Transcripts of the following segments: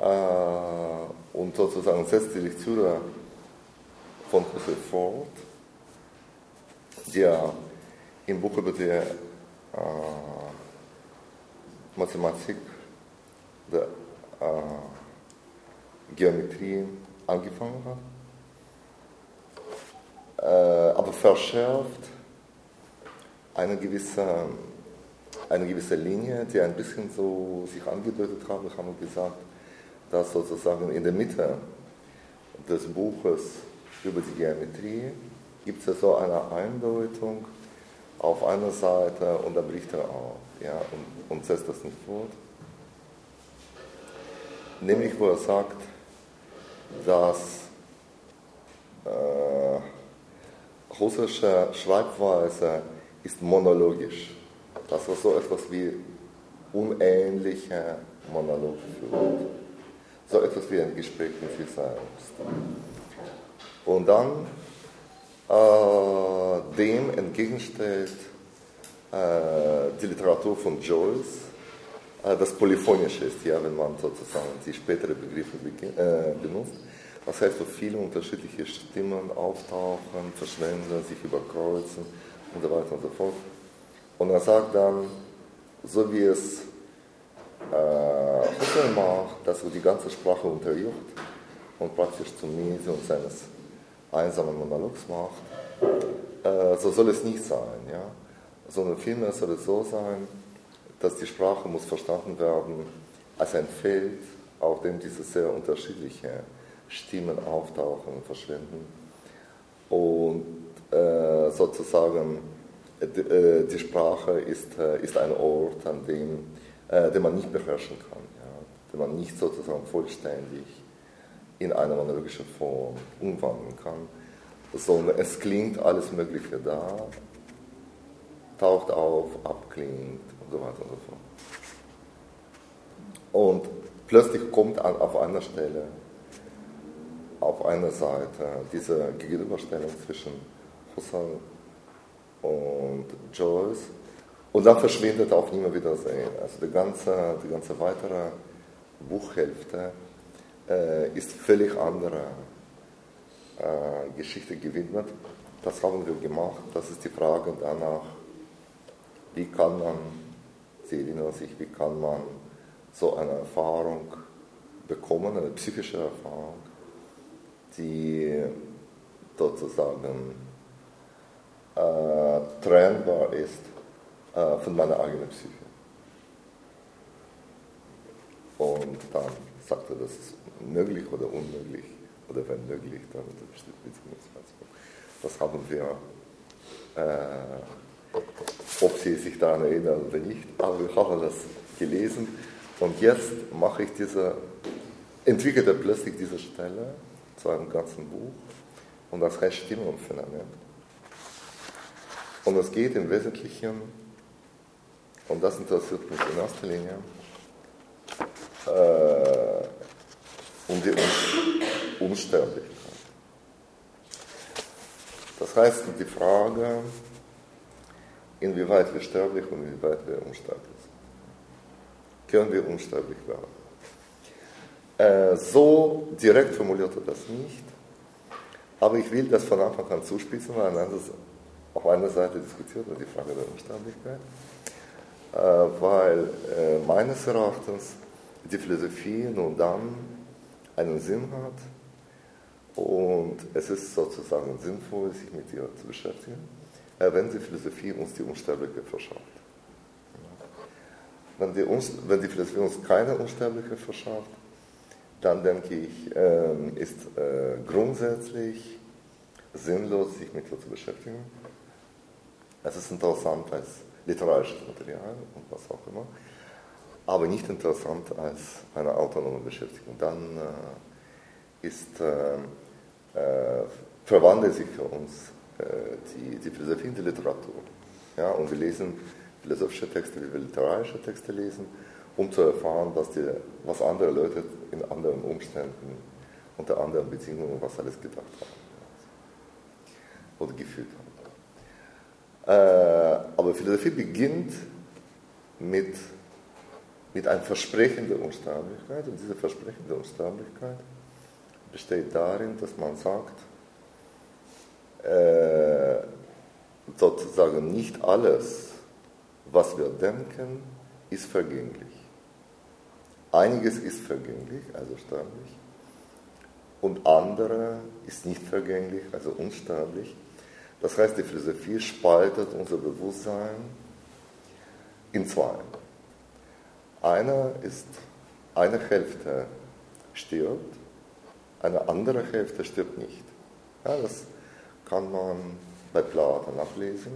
und sozusagen setzt die Lektüre von Joseph fort, der im Buch über die Mathematik, der Geometrie angefangen hat, aber verschärft eine gewisse Linie, die ein bisschen so sich angedeutet habe, haben wir gesagt, dass sozusagen in der Mitte des Buches über die Geometrie gibt es so eine Eindeutung auf einer Seite und dann bricht er auf, ja, und setzt das nicht fort. Nämlich, wo er sagt, dass russische Schreibweise ist monologisch. Dass er so etwas wie unähnliche Monologe führt. So etwas wie ein Gespräch mit sich selbst. Und dann dem entgegenstellt die Literatur von Joyce, das Polyphonische ist, ja, wenn man sozusagen die späteren Begriffe benutzt. Das heißt, so viele unterschiedliche Stimmen auftauchen, verschwinden, sich überkreuzen und so weiter und so fort. Und er sagt dann, so wie es Husserl macht, dass er die ganze Sprache unterjocht und praktisch zum Medium seines einsamen Monologs macht, so soll es nicht sein, ja? Sondern vielmehr soll es so sein, dass die Sprache muss verstanden werden als ein Feld, auf dem diese sehr unterschiedlichen Stimmen auftauchen und verschwinden. Und sozusagen die Sprache ist ein Ort, an dem den man nicht beherrschen kann, ja? Den man nicht sozusagen vollständig in eine monologische Form umwandeln kann, sondern es klingt alles Mögliche da, taucht auf, abklingt und so weiter und so fort. Und plötzlich kommt auf einer Stelle, auf einer Seite, diese Gegenüberstellung zwischen Husserl und Joyce, und dann verschwindet auch nie mehr Wiedersehen. Also die ganze weitere Buchhälfte ist völlig anderer Geschichte gewidmet. Das haben wir gemacht. Das ist die Frage danach, wie kann man, Sie erinnern sich, wie kann man so eine Erfahrung bekommen, eine psychische Erfahrung, die sozusagen trennbar ist von meiner eigenen Psyche. Und dann sagt er, das ist möglich oder unmöglich, oder wenn möglich, dann besteht Beziehungsverzug. Das haben wir, ob Sie sich daran erinnern oder nicht, aber wir haben das gelesen. Und jetzt entwickelt er plötzlich diese Stelle zu einem ganzen Buch, und das heißt Stimmungsphänomen. Und es geht im Wesentlichen, und das interessiert mich in erster Linie, um die Unsterblichkeit. Das heißt, die Frage, inwieweit wir sterblich und inwieweit wir unsterblich sind. Können wir unsterblich werden? So direkt formuliert er das nicht, aber ich will das von Anfang an zuspitzen, weil auf einer Seite diskutiert er die Frage der Unsterblichkeit, weil meines Erachtens die Philosophie nun dann einen Sinn hat und es ist sozusagen sinnvoll, sich mit ihr zu beschäftigen, wenn die Philosophie uns die Unsterblichkeit verschafft. Wenn die Philosophie uns keine Unsterblichkeit verschafft, dann denke ich, ist grundsätzlich sinnlos, sich mit ihr zu beschäftigen. Es ist interessant als literarisches Material und was auch immer, aber nicht interessant als eine autonome Beschäftigung. Dann verwandelt sich für uns die Philosophie in die Literatur. Ja, und wir lesen philosophische Texte, wie wir literarische Texte lesen, um zu erfahren, was andere Leute in anderen Umständen, unter anderen Bedingungen, was alles gedacht haben oder gefühlt haben. Aber Philosophie beginnt mit mit einem Versprechen der Unsterblichkeit. Und diese Versprechen der Unsterblichkeit besteht darin, dass man sagt, sozusagen nicht alles, was wir denken, ist vergänglich. Einiges ist vergänglich, also sterblich, und andere ist nicht vergänglich, also unsterblich. Das heißt, die Philosophie spaltet unser Bewusstsein in zwei. Eine Hälfte stirbt, eine andere Hälfte stirbt nicht. Ja, das kann man bei Plato nachlesen.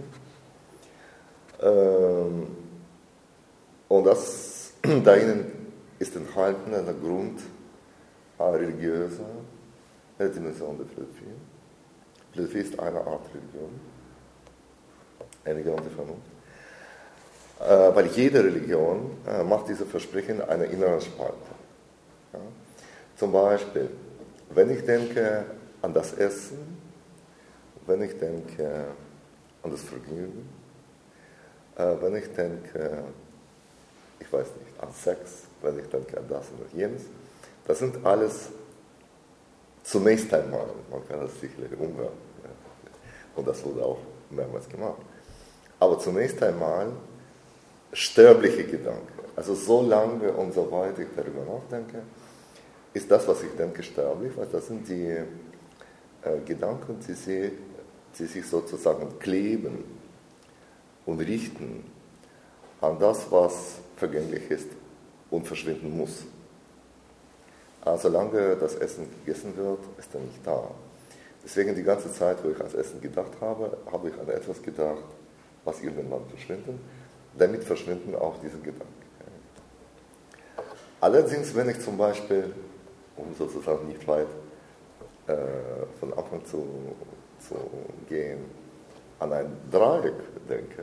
Und darin ist enthalten eine grundreligiöse Dimension der Philosophie. Philosophie ist eine Art Religion, eine Religion der Vernunft. Weil jede Religion macht diese Versprechen eine innere Spalte. Ja? Zum Beispiel, wenn ich denke an das Essen, wenn ich denke an das Vergnügen, wenn ich denke, ich weiß nicht, an Sex, wenn ich denke an das und jenes, das sind alles zunächst einmal, man kann das sicherlich umhören, ja, und das wurde auch mehrmals gemacht, aber zunächst einmal sterbliche Gedanken. Also so lange und so weit ich darüber nachdenke, ist das, was ich denke, sterblich, weil das sind die Gedanken, die sich sozusagen kleben und richten an das, was vergänglich ist und verschwinden muss. Also solange das Essen gegessen wird, ist er nicht da. Deswegen die ganze Zeit, wo ich ans Essen gedacht habe, habe ich an etwas gedacht, was irgendwann verschwindet. Damit verschwinden auch diese Gedanken. Allerdings, wenn ich zum Beispiel, um sozusagen nicht weit von Anfang zu gehen, an ein Dreieck denke,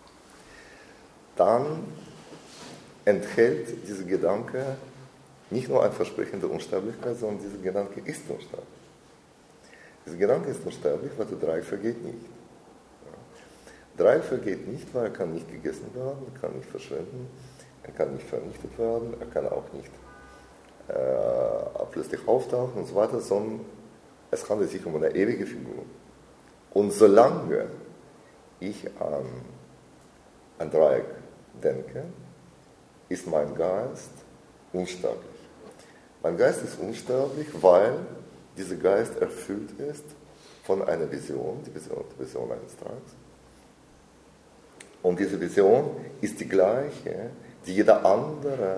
dann enthält dieser Gedanke nicht nur ein Versprechen der Unsterblichkeit, sondern dieser Gedanke ist unsterblich. Dieser Gedanke ist unsterblich, weil der Dreieck vergeht nicht. Der Dreieck vergeht nicht, weil er kann nicht gegessen werden, er kann nicht verschwinden, er kann nicht vernichtet werden, er kann auch nicht plötzlich auftauchen und so weiter, sondern es handelt sich um eine ewige Figur. Und solange ich an ein Dreieck denke, ist mein Geist unsterblich. Mein Geist ist unsterblich, weil dieser Geist erfüllt ist von einer Vision, die Vision eines Dreiecks. Und diese Vision ist die gleiche, die jeder andere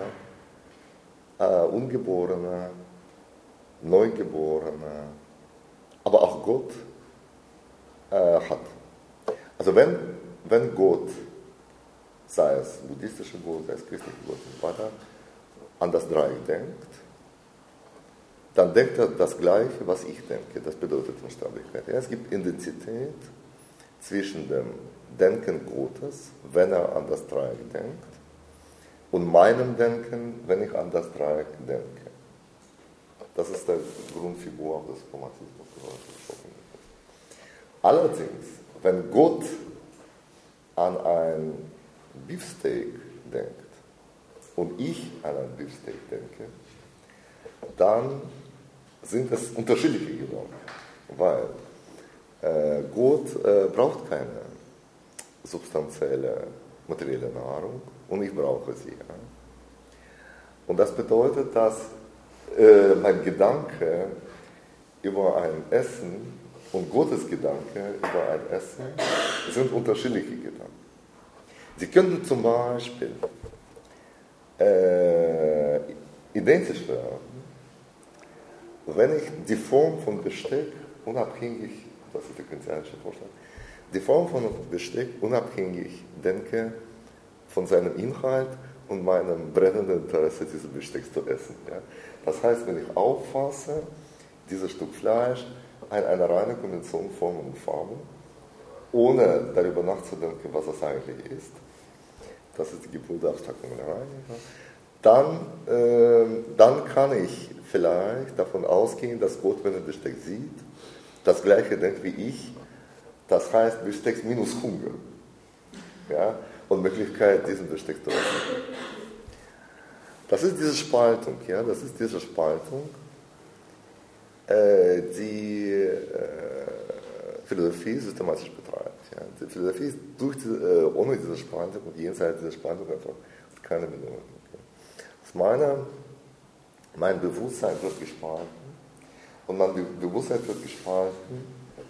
Ungeborene, Neugeborene, aber auch Gott hat. Also wenn Gott, sei es buddhistischer Gott, sei es christlicher Gott und so weiter, an das Dreieck denkt, dann denkt er das Gleiche, was ich denke. Das bedeutet Unsterblichkeit. Ja, es gibt Identität zwischen dem Denken Gottes, wenn er an das Dreieck denkt, und meinem Denken, wenn ich an das Dreieck denke. Das ist die Grundfigur des Dogmatismus. Allerdings, wenn Gott an ein Beefsteak denkt und ich an ein Beefsteak denke, dann sind es unterschiedliche Gedanken, weil Gott braucht keine substanzielle, materielle Nahrung und ich brauche sie. Ja. Und das bedeutet, dass mein Gedanke über ein Essen und Gottes Gedanke über ein Essen sind unterschiedliche Gedanken. Sie könnten zum Beispiel identisch werden, wenn ich die Form von Besteck unabhängig, das ist der keynesianische Vorschlag, die Form von Besteck unabhängig denke von seinem Inhalt und meinem brennenden Interesse, dieses Besteck zu essen. Ja. Das heißt, wenn ich auffasse, dieses Stück Fleisch eine reine Kombination Form und Farbe, ohne darüber nachzudenken, was das eigentlich ist, das ist die Geburt der abstrakten Malerei, dann kann ich vielleicht davon ausgehen, dass Gott, wenn er Besteck sieht, das Gleiche denkt wie ich. Das heißt, Besteck minus Hunger. Ja? Und Möglichkeit, diesen Besteck zu essen. Das ist diese Spaltung, die Philosophie systematisch betreibt. Ja. Die Philosophie ist ohne diese Spaltung und jenseits dieser Spaltung einfach keine Bedeutung. Okay. Mein Bewusstsein wird gespalten und mein Bewusstsein wird gespalten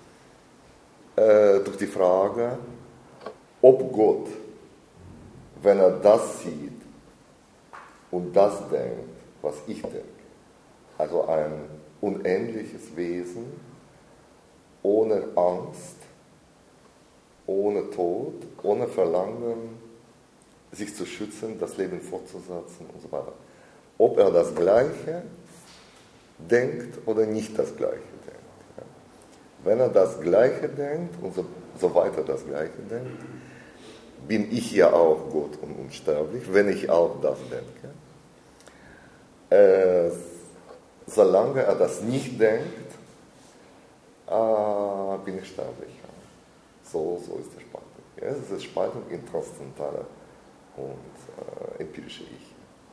durch die Frage, ob Gott, wenn er das sieht und das denkt, was ich denke, also ein unendliches Wesen, ohne Angst, ohne Tod, ohne Verlangen, sich zu schützen, das Leben fortzusetzen und so weiter. Ob er das Gleiche denkt oder nicht das Gleiche denkt. Ja. Wenn er das Gleiche denkt und so weiter das Gleiche denkt, bin ich ja auch Gott und unsterblich, wenn ich auch das denke. Solange er das nicht denkt, bin ich sterblich. So ist die Spaltung. Ja, es ist Spaltung in transzendentale und empirische Ich.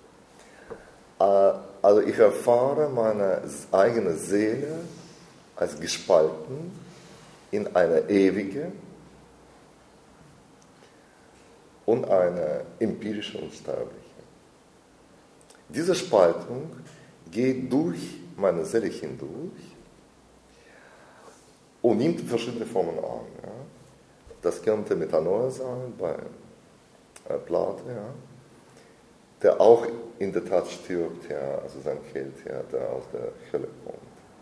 Also ich erfahre meine eigene Seele als gespalten in eine ewige und eine empirische Unsterbliche. Diese Spaltung geht durch meine Seele hindurch und nimmt verschiedene Formen an. Ja. Das könnte Metanoia sein bei Plato, ja, der auch in der Tat stirbt, ja, also sein Held, ja, der aus der Hölle kommt,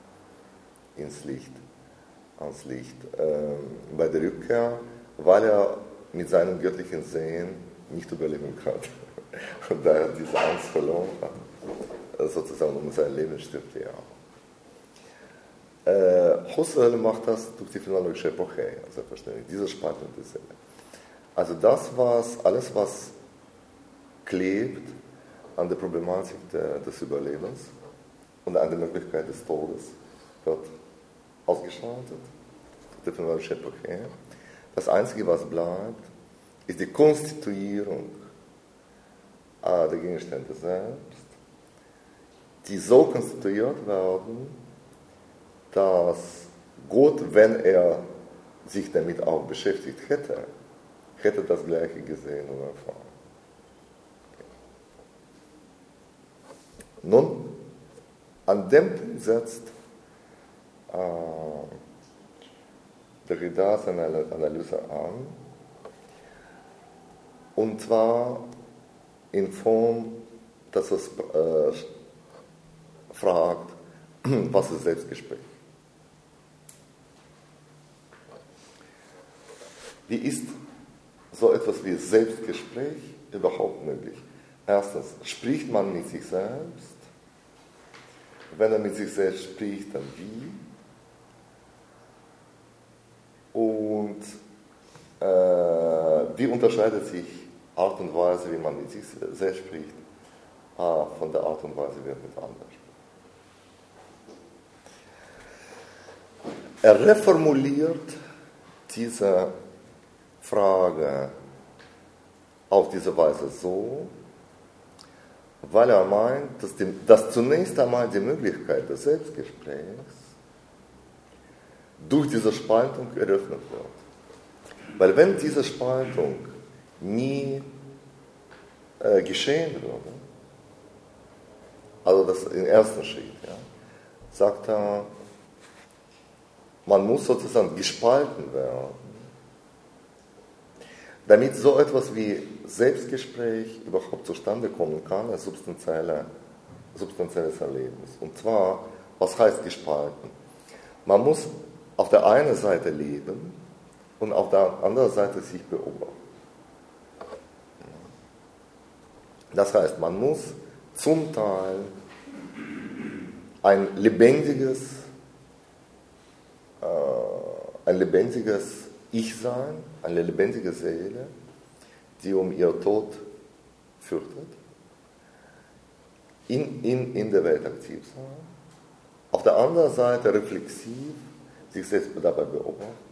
ans Licht. Bei der Rückkehr, weil er mit seinem göttlichen Sehen nicht überleben kann und da er diese Angst verloren hat, sozusagen um sein Leben stirbt er auch. Husserl macht das durch die phänomenologische Epoche, selbstverständlich, diese Spaltung der Seele. Also alles, was klebt an der Problematik des Überlebens und an der Möglichkeit des Todes, wird ausgeschaltet durch die phänomenologische Epoche. Das Einzige, was bleibt, ist die Konstituierung der Gegenstände selbst, die so konstituiert werden, dass Gott, wenn er sich damit auch beschäftigt hätte das Gleiche gesehen und erfahren. Nun, an dem Punkt setzt Derrida seine Analyse an, und zwar in Form, dass es fragt, was ist Selbstgespräch? Wie ist so etwas wie Selbstgespräch überhaupt möglich? Erstens, spricht man mit sich selbst? Wenn er mit sich selbst spricht, dann wie? Und wie unterscheidet sich Art und Weise, wie man mit sich selbst spricht, von der Art und Weise, wie er mit anderen spricht? Er reformuliert diese Frage auf diese Weise so, weil er meint, dass zunächst einmal die Möglichkeit des Selbstgesprächs durch diese Spaltung eröffnet wird. Weil wenn diese Spaltung nie geschehen würde, also das im ersten Schritt, ja, sagt er, man muss sozusagen gespalten werden, damit so etwas wie Selbstgespräch überhaupt zustande kommen kann, als substanzielles Erlebnis. Und zwar, was heißt gespalten? Man muss auf der einen Seite leben und auf der anderen Seite sich beobachten. Das heißt, man muss zum Teil ein lebendiges Ich sein, eine lebendige Seele, die um ihr Tod fürchtet, in der Welt aktiv sein. Auf der anderen Seite reflexiv sich selbst dabei beobachten.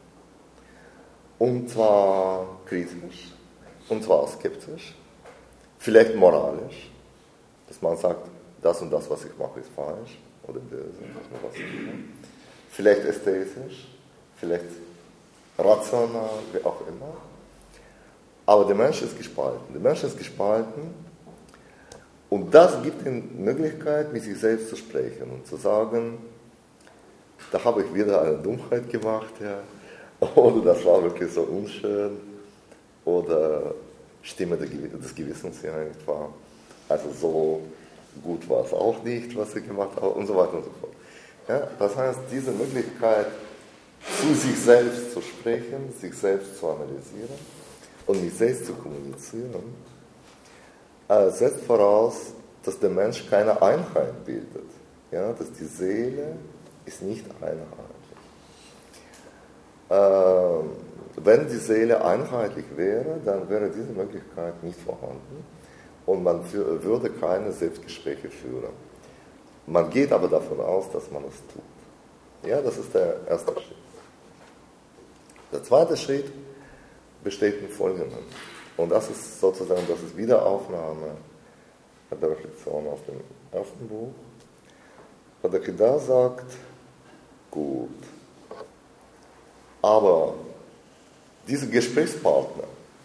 Und zwar kritisch, und zwar skeptisch, vielleicht moralisch, dass man sagt, das und das, was ich mache, ist falsch oder böse. Vielleicht ästhetisch, vielleicht rational, wie auch immer. Aber der Mensch ist gespalten. Der Mensch ist gespalten und das gibt ihm die Möglichkeit, mit sich selbst zu sprechen und zu sagen, da habe ich wieder eine Dummheit gemacht, ja. Oder das war wirklich so unschön, oder Stimme des Gewissens ja nicht wahr. Also so gut war es auch nicht, was ich gemacht habe und so weiter und so fort. Ja, das heißt, diese Möglichkeit, zu sich selbst zu sprechen, sich selbst zu analysieren und mit selbst zu kommunizieren, setzt voraus, dass der Mensch keine Einheit bildet. Ja, dass die Seele ist nicht einheitlich. Wenn die Seele einheitlich wäre, dann wäre diese Möglichkeit nicht vorhanden und man würde keine Selbstgespräche führen. Man geht aber davon aus, dass man es tut. Ja, das ist der erste Schritt. Der zweite Schritt besteht in Folgendem. Und das ist sozusagen, das ist Wiederaufnahme der Reflexion aus dem ersten Buch. Wo der Derrida sagt, gut, aber diese Gesprächspartner,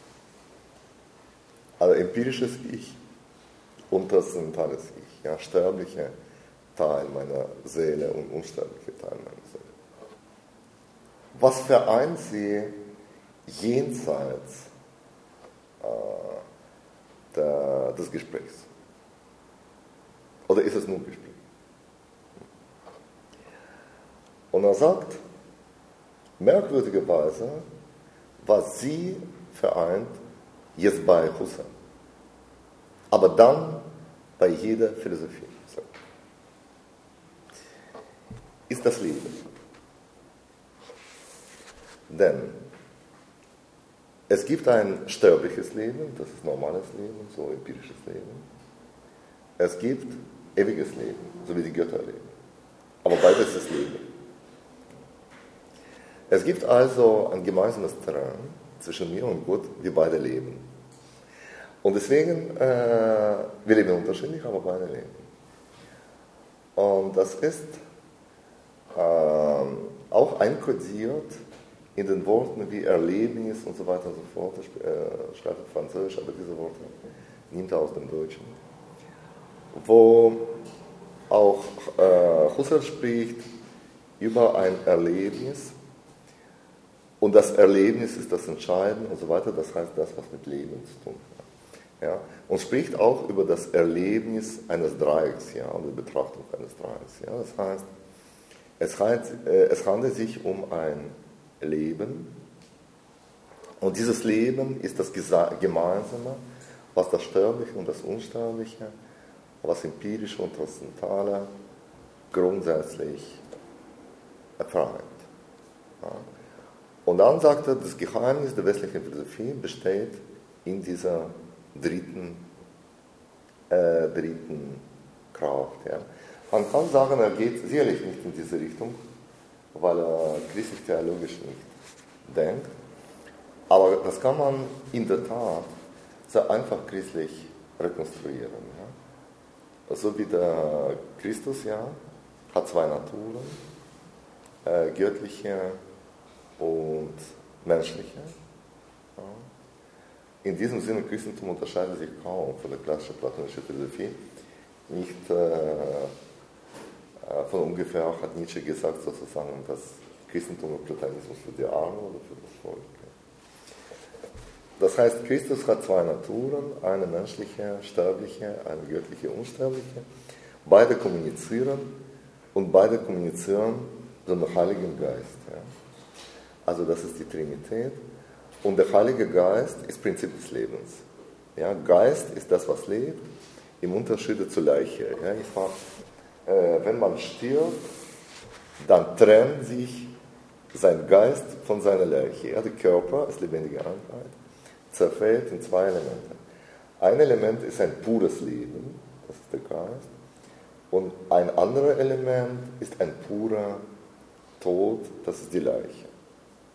also empirisches Ich und transzendentales Ich, ja, sterbliche Teil meiner Seele und unsterbliche Teil meiner Seele. Was vereint sie jenseits des Gesprächs? Oder ist es nur ein Gespräch? Und er sagt, merkwürdigerweise, was sie vereint, jetzt bei Husserl, aber dann bei jeder Philosophie, ist das Leben. Denn es gibt ein sterbliches Leben, das ist normales Leben, so empirisches Leben. Es gibt ewiges Leben, so wie die Götter leben. Aber beides ist Leben. Es gibt also ein gemeinsames Terrain zwischen mir und Gott, wir beide leben. Und deswegen, wir leben unterschiedlich, aber beide leben. Und das ist auch einkodiert in den Worten wie Erlebnis und so weiter und so fort. Er schreibt auf Französisch, aber diese Worte nimmt er aus dem Deutschen. Wo auch Husserl spricht über ein Erlebnis und das Erlebnis ist das Entscheidende und so weiter, das heißt das, was mit Leben zu tun hat. Ja? Und spricht auch über das Erlebnis eines Dreiecks, ja, und die Betrachtung eines Dreiecks. Ja? Das heißt, es handelt sich um ein Leben und dieses Leben ist das Gemeinsame, was das Sterbliche und das Unsterbliche, was Empirische und Transzendentale grundsätzlich vereint. Ja. Und dann sagt er, das Geheimnis der westlichen Philosophie besteht in dieser dritten Kraft. Ja. Man kann sagen, er geht sicherlich nicht in diese Richtung, weil er christlich-theologisch nicht denkt, aber das kann man in der Tat sehr einfach christlich rekonstruieren. Ja. So wie der Christus ja, hat zwei Naturen, göttliche und menschliche. Ja. In diesem Sinne, Christentum unterscheidet sich kaum von der klassischen platonischen Philosophie. Nicht von ungefähr hat Nietzsche gesagt, sozusagen, dass Christentum und Platonismus für die Armen oder für das Volk. Das heißt, Christus hat zwei Naturen, eine menschliche, sterbliche, eine göttliche, unsterbliche. Beide kommunizieren und beide kommunizieren so mit dem Heiligen Geist. Ja. Also das ist die Trinität. Und der Heilige Geist ist Prinzip des Lebens. Ja, Geist ist das, was lebt, im Unterschied zur Leiche. Ja, wenn man stirbt, dann trennt sich sein Geist von seiner Leiche. Ja, der Körper ist lebendige Einheit, zerfällt in zwei Elemente. Ein Element ist ein pures Leben, das ist der Geist, und ein anderes Element ist ein purer Tod, das ist die Leiche.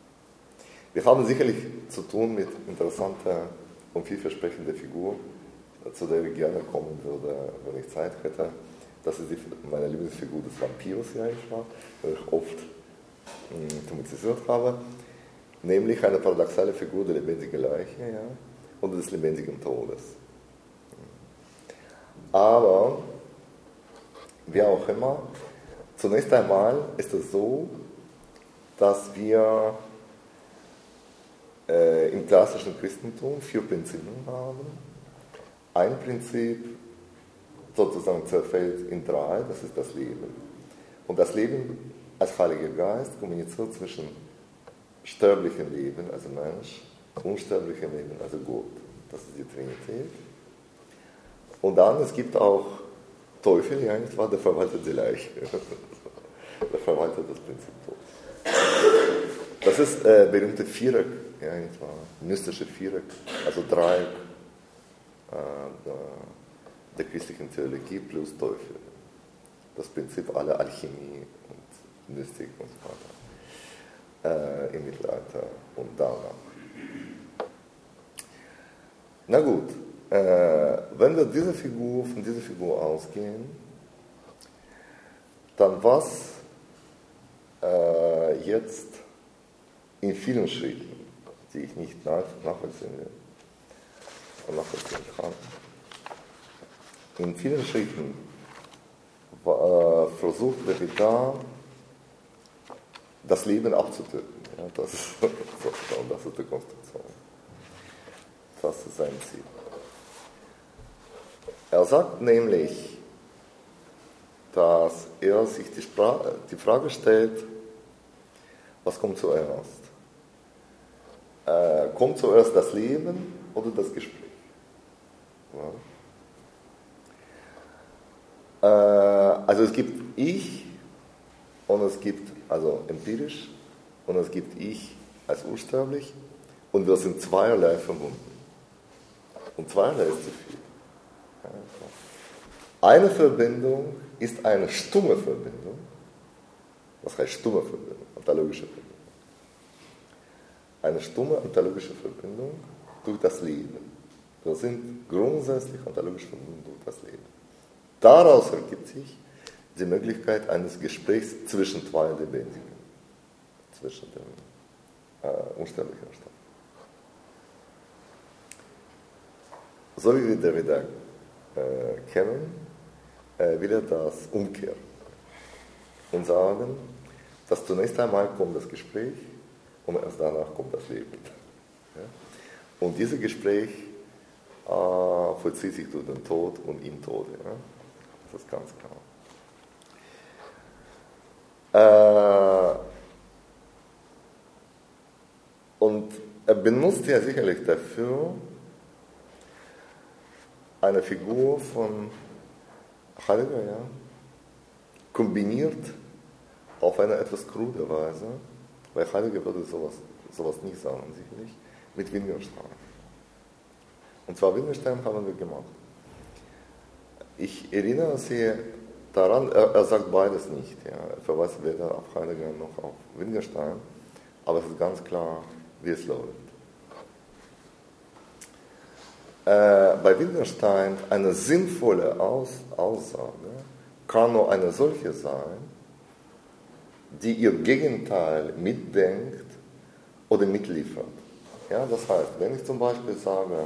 Wir haben sicherlich zu tun mit interessanter und vielversprechender Figur, zu der ich gerne kommen würde, wenn ich Zeit hätte. Das ist meine Lieblingsfigur des Vampirs, ja, die ich oft thematisiert habe. Nämlich eine paradoxale Figur der lebendigen Leiche, ja, und des lebendigen Todes. Aber, wie auch immer, zunächst einmal ist es so, dass wir im klassischen Christentum 4 Prinzipien haben. Ein Prinzip sozusagen zerfällt in 3, das ist das Leben. Und das Leben als Heiliger Geist kommuniziert zwischen sterblichem Leben, also Mensch, unsterblichem Leben, also Gott. Das ist die Trinität. Und dann, es gibt auch Teufel, ja, nicht wahr? Der verwaltet die Leiche. Der verwaltet das Prinzip Tod. Das ist berühmte Viereck, ja, nicht wahr? Mystische Viereck, also Dreieck der christlichen Theologie plus Teufel. Das Prinzip aller Alchemie und Mystik und so weiter im Mittelalter und danach. Na gut, wenn wir von dieser Figur ausgehen, dann was jetzt in vielen Schritten, die ich nicht nachvollziehen kann, in vielen Schritten versucht Derrida, das Leben abzutöten. Ja, das ist die Konstruktion. Das ist sein Ziel. Er sagt nämlich, dass er sich die Frage stellt, was kommt zuerst? Kommt zuerst das Leben oder das Gespräch? Ja. Also es gibt Ich und es gibt, also empirisch, und es gibt Ich als unsterblich und wir sind zweierlei verbunden. Und zweierlei ist zu viel. Eine Verbindung ist eine stumme Verbindung. Was heißt stumme Verbindung? Ontologische Verbindung. Eine stumme ontologische Verbindung durch das Leben. Wir sind grundsätzlich ontologisch verbunden durch das Leben. Daraus ergibt sich die Möglichkeit eines Gesprächs zwischen zwei Lebendigen, zwischen dem unsterblichen und Sterblichen. So wie wir Derrida kennen, will er das umkehren und sagen, dass zunächst einmal kommt das Gespräch und erst danach kommt das Leben. Ja? Und dieses Gespräch vollzieht sich durch den Tod und im Tod. Ja? Das ist ganz klar. Und er benutzt ja sicherlich dafür eine Figur von Heidegger, ja, kombiniert auf eine etwas krude Weise, weil Heidegger würde sowas nicht sagen, sicherlich, mit Wittgenstein. Und zwar Wittgenstein haben wir gemacht. Ich erinnere Sie daran, er sagt beides nicht. Ja. Er verweist weder auf Heidegger noch auf Wittgenstein, aber es ist ganz klar, wie es läuft. Bei Wittgenstein eine sinnvolle Aussage kann nur eine solche sein, die ihr Gegenteil mitdenkt oder mitliefert. Ja, das heißt, wenn ich zum Beispiel sage,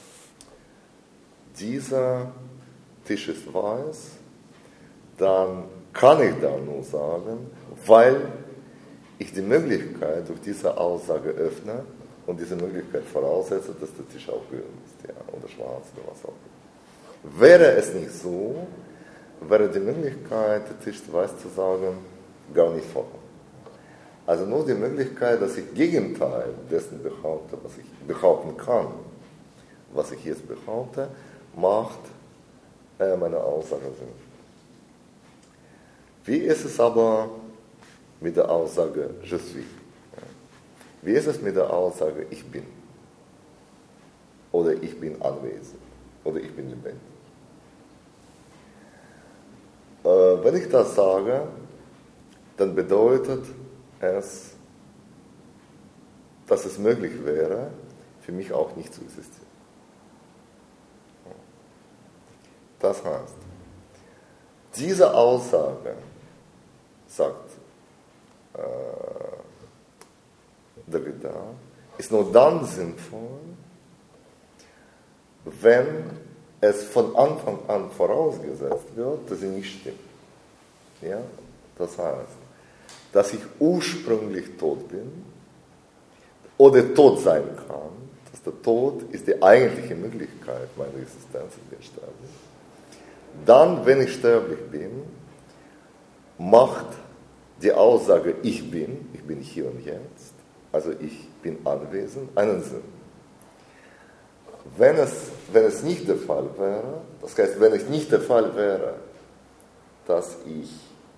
dieser Tisch ist weiß, dann kann ich da nur sagen, weil ich die Möglichkeit durch diese Aussage öffne und diese Möglichkeit voraussetze, dass der Tisch auch grün ist, ja, oder schwarz oder was auch immer. Wäre es nicht so, wäre die Möglichkeit, der Tisch ist weiß zu sagen, gar nicht vorhanden. Also nur die Möglichkeit, dass ich Gegenteil dessen behaupte, was ich behaupten kann, was ich jetzt behaupte, macht meine Aussage Sinn. Wie ist es aber mit der Aussage Je suis? Wie ist es mit der Aussage ich bin? Oder ich bin anwesend? Oder ich bin lebendig? Wenn ich das sage, dann bedeutet es, dass es möglich wäre, für mich auch nicht zu existieren. Das heißt, diese Aussage, sagt Derrida, ist nur dann sinnvoll, wenn es von Anfang an vorausgesetzt wird, dass sie nicht stimmt. Ja? Das heißt, dass ich ursprünglich tot bin oder tot sein kann, dass der Tod ist die eigentliche Möglichkeit meiner Existenz in der Sterbe. Dann, wenn ich sterblich bin, macht die Aussage, ich bin hier und jetzt, also ich bin anwesend, einen Sinn. Wenn es nicht der Fall wäre, das heißt, wenn es nicht der Fall wäre, dass ich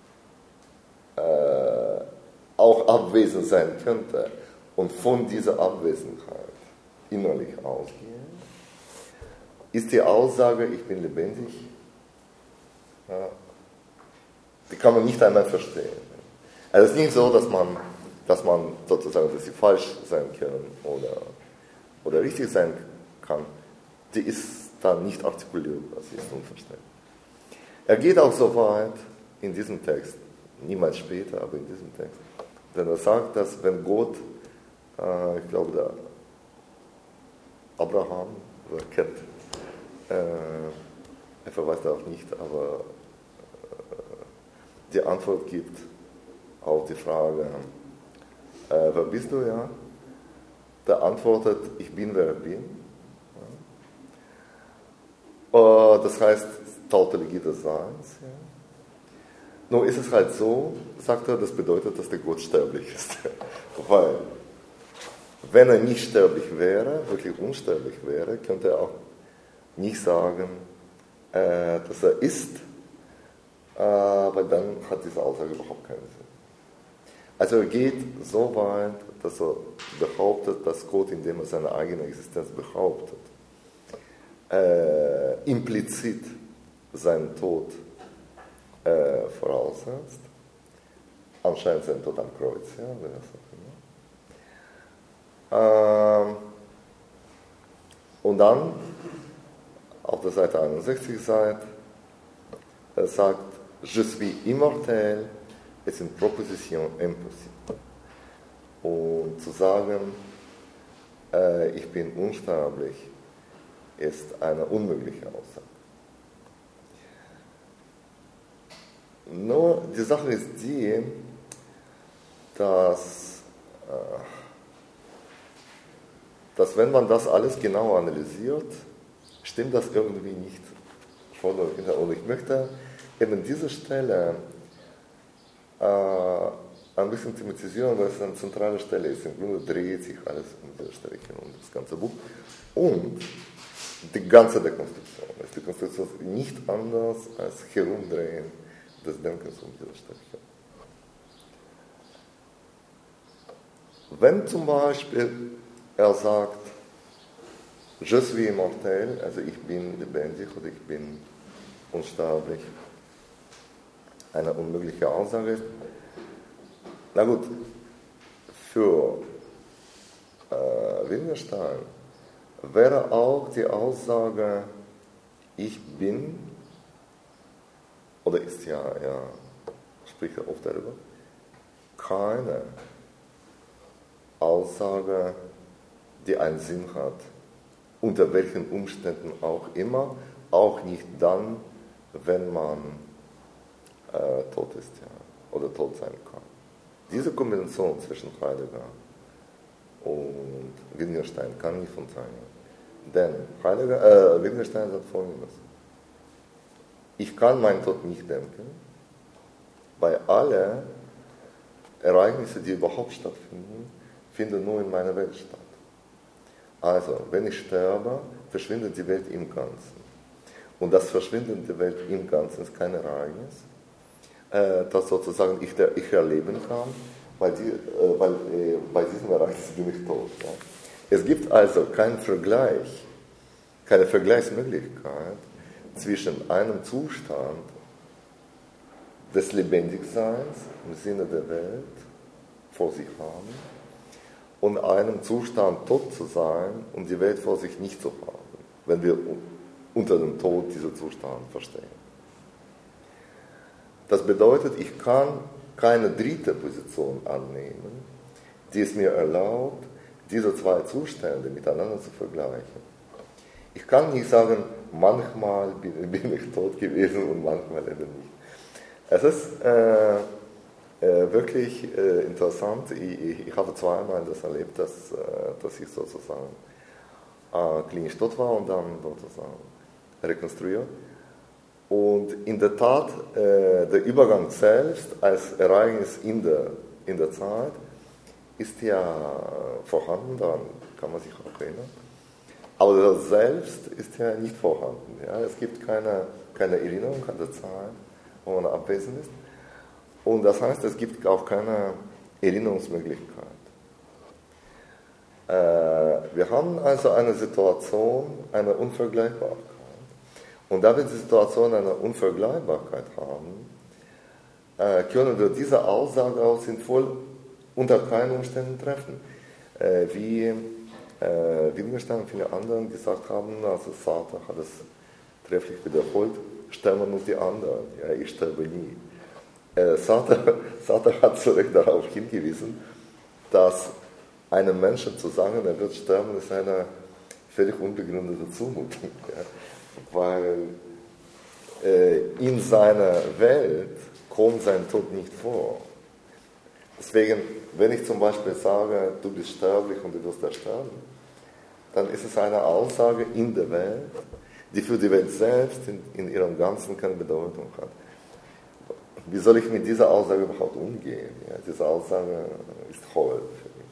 auch abwesend sein könnte und von dieser Abwesenheit innerlich ausgehe, ist die Aussage, ich bin lebendig, ja, die kann man nicht einmal verstehen. Also es ist nicht so, dass man sozusagen, dass sie falsch sein können oder richtig sein kann. Die ist dann nicht artikulierbar, sie ist unverständlich. Er geht auch so weit in diesem Text, niemals später, aber in diesem Text, denn er sagt, dass wenn Gott, ich glaube, der Abraham, kennt, er verweist darauf nicht, aber die Antwort gibt auf die Frage, wer bist du, ja? Der antwortet, ich bin, wer ich bin. Ja? Das heißt, Tautologie des Seins. Ja? Nur ist es halt so, sagt er, das bedeutet, dass der Gott sterblich ist. Weil, wenn er nicht sterblich wäre, wirklich unsterblich wäre, könnte er auch nicht sagen, dass er ist, weil dann hat diese Aussage überhaupt keinen Sinn. Also er geht so weit, dass er behauptet, dass Gott, indem er seine eigene Existenz behauptet, implizit seinen Tod voraussetzt. Anscheinend seinen Tod am Kreuz, ja, wenn er so kann. Und dann, auf der Seite 61 sagt, je suis immortel, ist une proposition impossible. Und zu sagen, ich bin unsterblich, ist eine unmögliche Aussage. Nur die Sache ist die, dass wenn man das alles genau analysiert, stimmt das irgendwie nicht voll und hinter. Und ich möchte eben diese Stelle ein bisschen thematisieren, weil es eine zentrale Stelle ist. Im Grunde dreht sich alles um diese Stelle herum, das ganze Buch. Und die ganze Dekonstruktion. Die Konstruktion ist nicht anders als Herumdrehen des Denkens um diese Stelle herum. Wenn zum Beispiel er sagt, je suis immortel, also ich bin lebendig oder ich bin unsterblich, eine unmögliche Aussage ist. Na gut, für Wittgenstein wäre auch die Aussage, ich bin, oder ist ja, er spricht oft darüber, keine Aussage, die einen Sinn hat, unter welchen Umständen auch immer, auch nicht dann, wenn man tot ist, ja, oder tot sein kann. Diese Kombination zwischen Heidegger und Wittgenstein kann nicht funktionieren. Denn Wittgenstein sagt Folgendes: Ich kann meinen Tod nicht denken, weil alle Ereignisse, die überhaupt stattfinden, finden nur in meiner Welt statt. Also, wenn ich sterbe, verschwindet die Welt im Ganzen. Und das Verschwinden der Welt im Ganzen ist kein Ereignis, das sozusagen ich erleben kann, weil bei diesem Ereignis bin ich tot. Ja. Es gibt also keinen Vergleich, keine Vergleichsmöglichkeit zwischen einem Zustand des Lebendigseins im Sinne der Welt vor sich haben und einem Zustand tot zu sein und die Welt vor sich nicht zu haben. Wenn wir unter dem Tod diesen Zustand verstehen. Das bedeutet, ich kann keine dritte Position annehmen, die es mir erlaubt, diese zwei Zustände miteinander zu vergleichen. Ich kann nicht sagen, manchmal bin ich tot gewesen und manchmal eben nicht. Es ist wirklich interessant. Ich habe zweimal das erlebt, dass ich sozusagen klinisch tot war und dann sozusagen rekonstruiert. Und in der Tat, der Übergang selbst als Ereignis in der Zeit ist ja vorhanden, daran kann man sich auch erinnern. Aber das Selbst ist ja nicht vorhanden. Ja? Es gibt keine Erinnerung an die Zeit, wo man abwesend ist. Und das heißt, es gibt auch keine Erinnerungsmöglichkeit. Wir haben also eine Situation, eine Unvergleichbarkeit. Und da wir die Situation einer Unvergleichbarkeit haben, können wir diese Aussage auch sinnvoll unter keinen Umständen treffen. Wie Wittgenstein und viele anderen gesagt haben, also Sartre hat es trefflich wiederholt, sterben nur die anderen, ja, ich sterbe nie. Sartre hat zu Recht darauf hingewiesen, dass einem Menschen zu sagen, er wird sterben, ist eine völlig unbegründete Zumutung. Ja. Weil in seiner Welt kommt sein Tod nicht vor. Deswegen, wenn ich zum Beispiel sage, du bist sterblich und du wirst sterben, dann ist es eine Aussage in der Welt, die für die Welt selbst in ihrem Ganzen keine Bedeutung hat. Wie soll ich mit dieser Aussage überhaupt umgehen? Ja, diese Aussage ist Hohl für mich.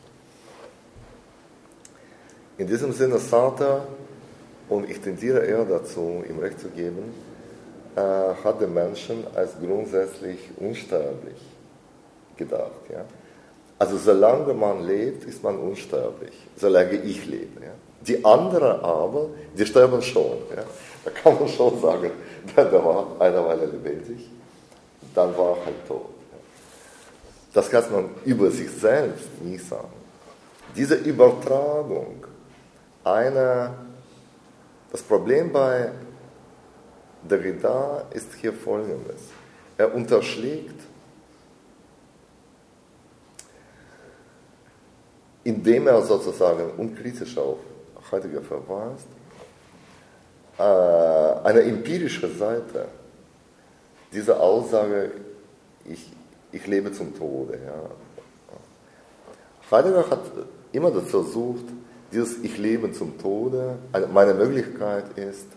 In diesem Sinne Sartre, und ich tendiere eher dazu, ihm recht zu geben, hat den Menschen als grundsätzlich unsterblich gedacht. Ja? Also solange man lebt, ist man unsterblich, solange ich lebe. Ja? Die anderen aber, die sterben schon. Ja? Da kann man schon sagen, da war einer Weile lebendig, dann war er halt tot. Ja? Das kann man über sich selbst nicht sagen. Diese Übertragung das Problem bei Derrida ist hier folgendes. Er unterschlägt, indem er sozusagen unkritisch auf Heidegger verweist, eine empirische Seite dieser Aussage, ich lebe zum Tode. Ja. Heidegger hat immer das versucht, dieses Ich lebe zum Tode, meine Möglichkeit ist,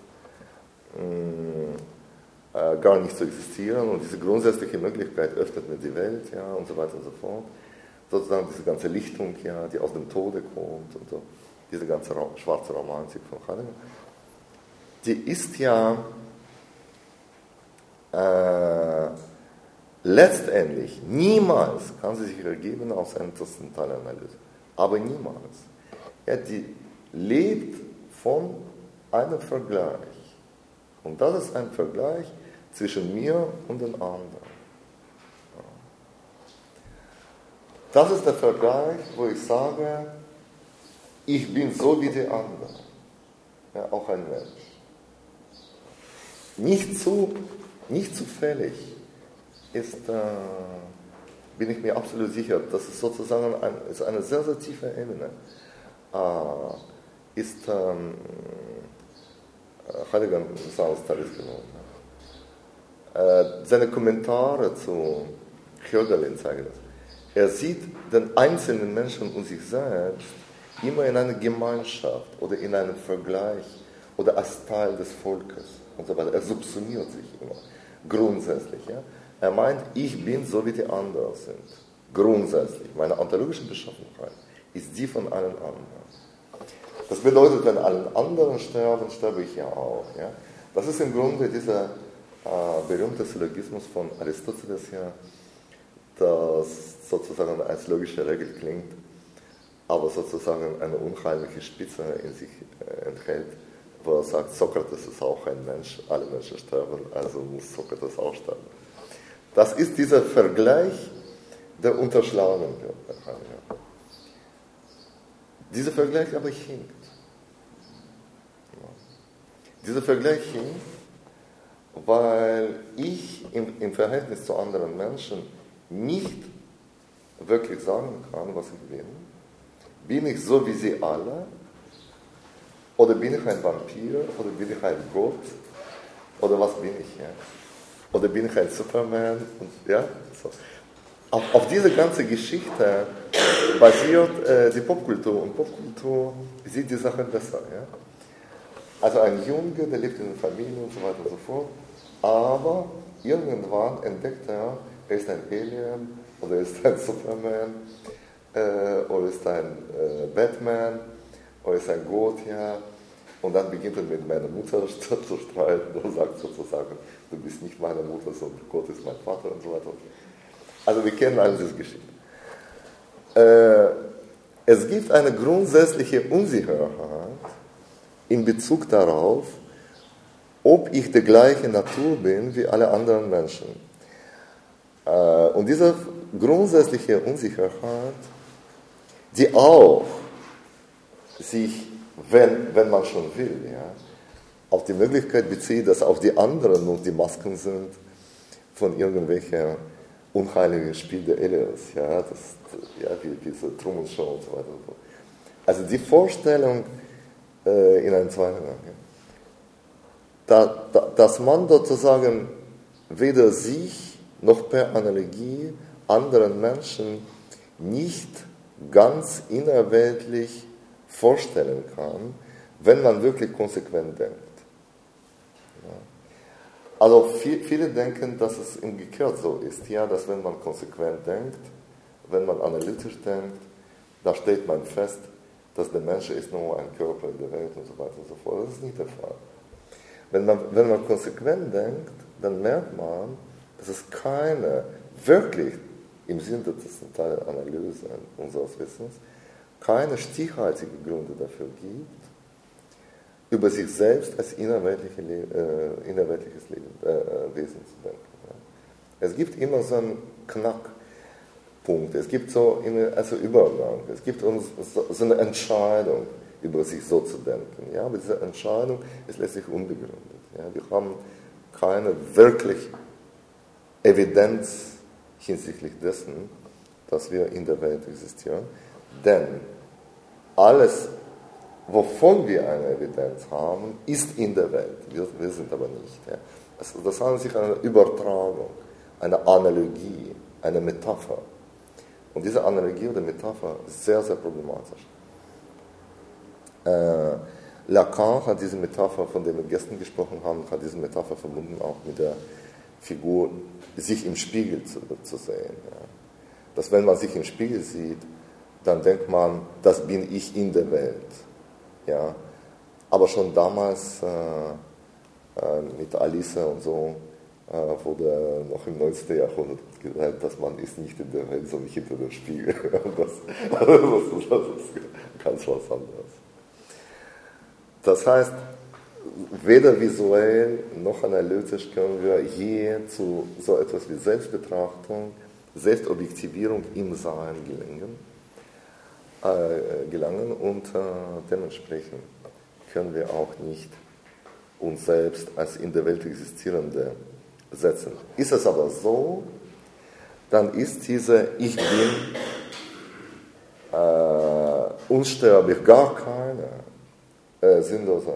gar nicht zu existieren, und diese grundsätzliche Möglichkeit öffnet mir die Welt, ja, und so weiter und so fort. Sozusagen diese ganze Lichtung, ja, die aus dem Tode kommt und so, diese ganze schwarze Romantik von Heidegger, die ist ja letztendlich niemals kann sie sich ergeben aus einer transzendentalen Analyse, aber niemals. Ja, die lebt von einem Vergleich. Und das ist ein Vergleich zwischen mir und den anderen. Das ist der Vergleich, wo ich sage, ich bin so wie die anderen. Ja, auch ein Mensch. Nicht zufällig bin ich mir absolut sicher, das ist sozusagen ist eine sehr, sehr tiefe Ebene. Heidegger aus Talis genommen. Seine Kommentare zu Hölderlin zeigen das. Er sieht den einzelnen Menschen und sich selbst immer in einer Gemeinschaft oder in einem Vergleich oder als Teil des Volkes und so weiter. Er subsumiert sich immer, grundsätzlich. Ja? Er meint, ich bin so, wie die anderen sind. Grundsätzlich. Meine ontologische Beschaffenheit ist die von allen anderen. Das bedeutet, wenn alle anderen sterben, sterbe ich ja auch. Ja? Das ist im Grunde dieser berühmte Syllogismus von Aristoteles, ja, das sozusagen als logische Regel klingt, aber sozusagen eine unheimliche Spitze in sich enthält, wo er sagt, Sokrates ist auch ein Mensch, alle Menschen sterben, also muss Sokrates auch sterben. Das ist dieser Vergleich, der unterschlagen wird. Dieser Vergleich aber hinkt. Diese Vergleiche, weil ich im Verhältnis zu anderen Menschen nicht wirklich sagen kann, was ich bin. Bin ich so wie sie alle? Oder bin ich ein Vampir? Oder bin ich ein Gott? Oder was bin ich? Ja? Oder bin ich ein Superman? Und, ja? So. Auf diese ganze Geschichte basiert die Popkultur. Und Popkultur sieht die Sachen besser. Ja? Also ein Junge, der lebt in einer Familie und so weiter und so fort. Aber irgendwann entdeckt er ist ein Alien oder er ist ein Superman oder ist ein Batman oder ist ein Gott, ja. Und dann beginnt er mit meiner Mutter zu streiten und sagt sozusagen, du bist nicht meine Mutter, sondern Gott ist mein Vater und so weiter. Also wir kennen all diese Geschichten. Es gibt eine grundsätzliche Unsicherheit in Bezug darauf, ob ich die gleiche Natur bin wie alle anderen Menschen. Und diese grundsätzliche Unsicherheit, die auch sich, wenn man schon will, ja, auf die Möglichkeit bezieht, dass auch die anderen nur die Masken sind von irgendwelchen unheiligen Spiel der Aliens, ja, wie so Truman Show und so weiter und so fort. Also die Vorstellung in einem zweiten Gang, dass man sozusagen weder sich noch per Analogie anderen Menschen nicht ganz innerweltlich vorstellen kann, wenn man wirklich konsequent denkt. Ja. Also viele denken, dass es umgekehrt so ist, ja, dass wenn man konsequent denkt, wenn man analytisch denkt, da stellt man fest, dass der Mensch ist nur ein Körper in der Welt und so weiter und so fort. Das ist nicht der Fall. Wenn man konsequent denkt, dann merkt man, dass es keine wirklich im Sinne des Analyse unseres Wissens keine stichhaltigen Gründe dafür gibt, über sich selbst als innerweltliches Wesen zu denken. Ja. Es gibt immer so einen Knackpunkt, es gibt so Übergang, es gibt so eine Entscheidung, über sich so zu denken. Ja. Aber diese Entscheidung ist letztlich unbegründet. Ja. Wir haben keine wirklich Evidenz hinsichtlich dessen, dass wir in der Welt existieren. Denn alles, wovon wir eine Evidenz haben, ist in der Welt. Wir sind aber nicht. Ja. Das handelt sich um eine Übertragung, eine Analogie, eine Metapher. Und diese Analogie oder Metapher ist sehr, sehr problematisch. Lacan hat diese Metapher, von der wir gestern gesprochen haben, hat diese Metapher verbunden auch mit der Figur, sich im Spiegel zu sehen. Ja. Dass wenn man sich im Spiegel sieht, dann denkt man, das bin ich in der Welt. Ja. Aber schon damals mit Alice und so wurde noch im 19. Jahrhundert gesagt, dass man ist nicht in der Welt, sondern hinter dem Spiegel. Das ist ganz was anderes. Das heißt, weder visuell noch analytisch können wir je zu so etwas wie Selbstbetrachtung, Selbstobjektivierung im Sein gelangen und dementsprechend können wir auch nicht uns selbst als in der Welt Existierende setzen. Ist es aber so, dann ist diese Ich bin unsterblich gar keine sinnlose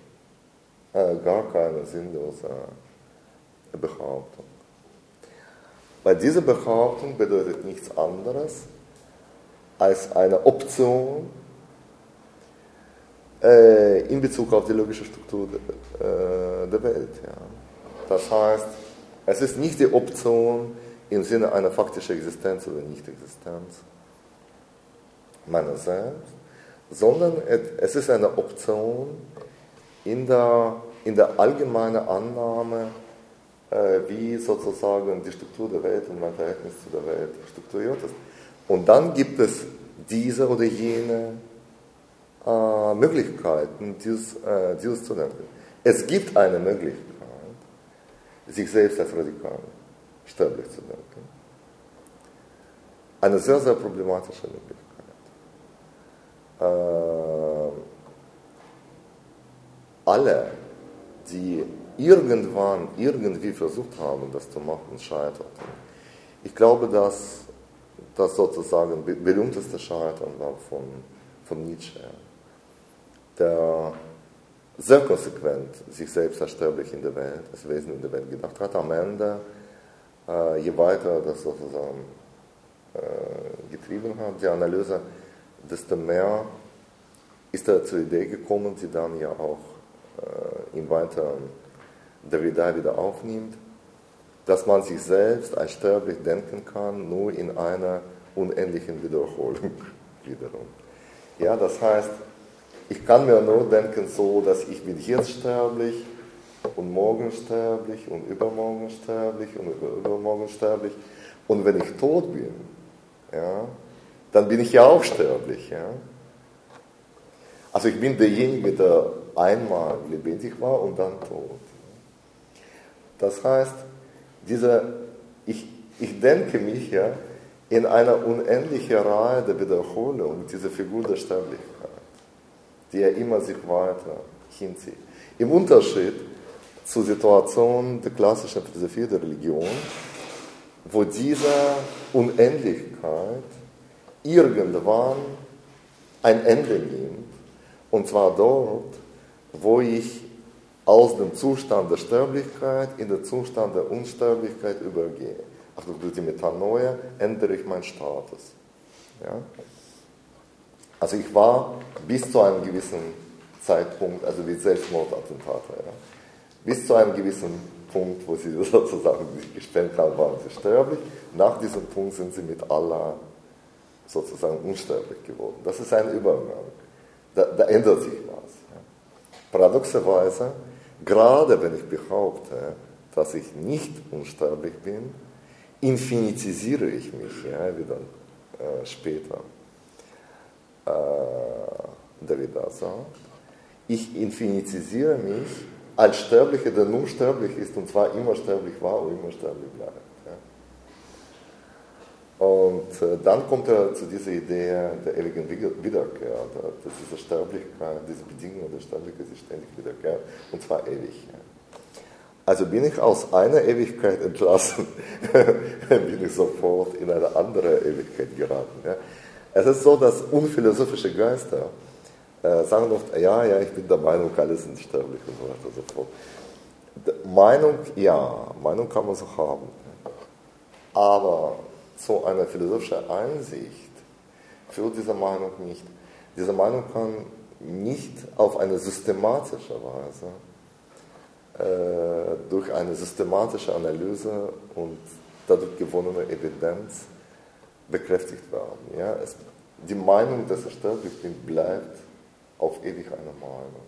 Behauptung. Weil diese Behauptung bedeutet nichts anderes als eine Option in Bezug auf die logische Struktur der Welt. Ja. Das heißt, es ist nicht die Option im Sinne einer faktischen Existenz oder Nicht-Existenz meiner selbst, sondern es ist eine Option in der allgemeinen Annahme, wie sozusagen die Struktur der Welt und mein Verhältnis zu der Welt strukturiert ist. Und dann gibt es diese oder jene Möglichkeiten, dieses zu denken. Es gibt eine Möglichkeit, sich selbst als radikal sterblich zu denken. Eine sehr, sehr problematische Möglichkeit. Alle die irgendwann irgendwie versucht haben, das zu machen, scheiterten. Ich glaube, dass das sozusagen berühmteste Scheitern war von Nietzsche, der sehr konsequent sich selbst als sterblich in der Welt, als Wesen in der Welt gedacht hat. Am Ende, je weiter das sozusagen getrieben hat, die Analyse, desto mehr ist er zur Idee gekommen, die dann ja auch im Weiteren Derrida wieder aufnimmt, dass man sich selbst als sterblich denken kann, nur in einer unendlichen Wiederholung wiederum. Ja, das heißt, ich kann mir nur denken so, dass ich bin jetzt sterblich und morgen sterblich und übermorgen sterblich und übermorgen sterblich. Und wenn ich tot bin, ja, dann bin ich ja auch sterblich. Ja. Also ich bin derjenige, der einmal lebendig war und dann tot. Das heißt, ich denke mich ja in einer unendlichen Reihe der Wiederholung, diese Figur der Sterblichkeit, die ja immer sich weiter hinzieht. Im Unterschied zur Situation der klassischen Philosophie der Religion, wo diese Unendlichkeit irgendwann ein Ende nimmt, und zwar dort, wo ich aus dem Zustand der Sterblichkeit in den Zustand der Unsterblichkeit übergehe. Also durch die Metanoia ändere ich meinen Status. Ja? Also ich war bis zu einem gewissen Zeitpunkt, also wie Selbstmordattentate, ja? Bis zu einem gewissen Punkt, wo sie sozusagen sich gespendet haben, waren sie sterblich. Nach diesem Punkt sind sie mit Allah sozusagen unsterblich geworden. Das ist ein Übergang. Da ändert sich was. Ja? Paradoxerweise, gerade wenn ich behaupte, dass ich nicht unsterblich bin, infinitisiere ich mich, ja, wie dann später Derrida sagt. Ich infinitisiere mich als Sterblicher, der nun sterblich ist und zwar immer sterblich war und immer sterblich bleibt. Ja. Und dann kommt er zu dieser Idee der ewigen Wiederkehr, dass diese Sterblichkeit, diese Bedingung der Sterblichkeit sich ständig wiederkehrt, und zwar ewig. Ja. Also bin ich aus einer Ewigkeit entlassen, bin ich sofort in eine andere Ewigkeit geraten. Ja. Es ist so, dass unphilosophische Geister sagen oft, ja, ich bin der Meinung, alle sind sterblich und so weiter und so fort. Meinung kann man so haben. Aber so eine philosophische Einsicht führt diese Meinung nicht. Diese Meinung kann nicht auf eine systematische Weise durch eine systematische Analyse und dadurch gewonnene Evidenz bekräftigt werden. Ja? Die Meinung, dass ich sterblich bin, bleibt auf ewig eine Meinung.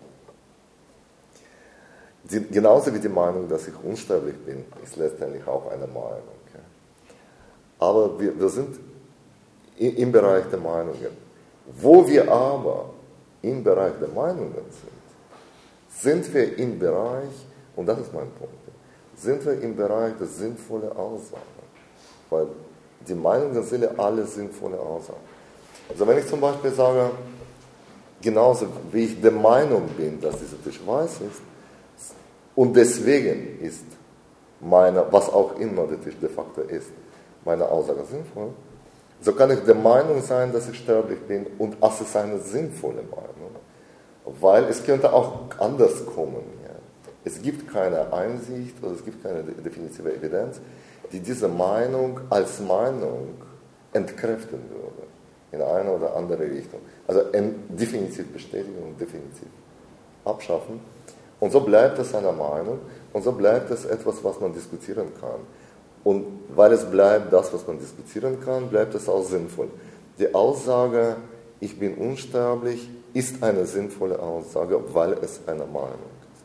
Genauso wie die Meinung, dass ich unsterblich bin, ist letztendlich auch eine Meinung. Ja? Aber wir sind im Bereich der Meinungen. Wo wir aber im Bereich der Meinungen sind wir im Bereich, und das ist mein Punkt, sind wir im Bereich der sinnvollen Aussagen. Weil die Meinungen sind alle sinnvolle Aussagen. Also wenn ich zum Beispiel sage, genauso wie ich der Meinung bin, dass dieser Tisch weiß ist, und deswegen ist was auch immer der Tisch de facto ist, meine Aussage sinnvoll, so kann ich der Meinung sein, dass ich sterblich bin, und es ist eine sinnvolle Meinung. Weil es könnte auch anders kommen. Ja. Es gibt keine Einsicht oder es gibt keine definitive Evidenz, die diese Meinung als Meinung entkräften würde. In eine oder andere Richtung. Also definitiv bestätigen und definitiv abschaffen. Und so bleibt es eine Meinung und so bleibt es etwas, was man diskutieren kann. Und weil es bleibt das, was man diskutieren kann, bleibt es auch sinnvoll. Die Aussage, ich bin unsterblich, ist eine sinnvolle Aussage, weil es eine Meinung ist.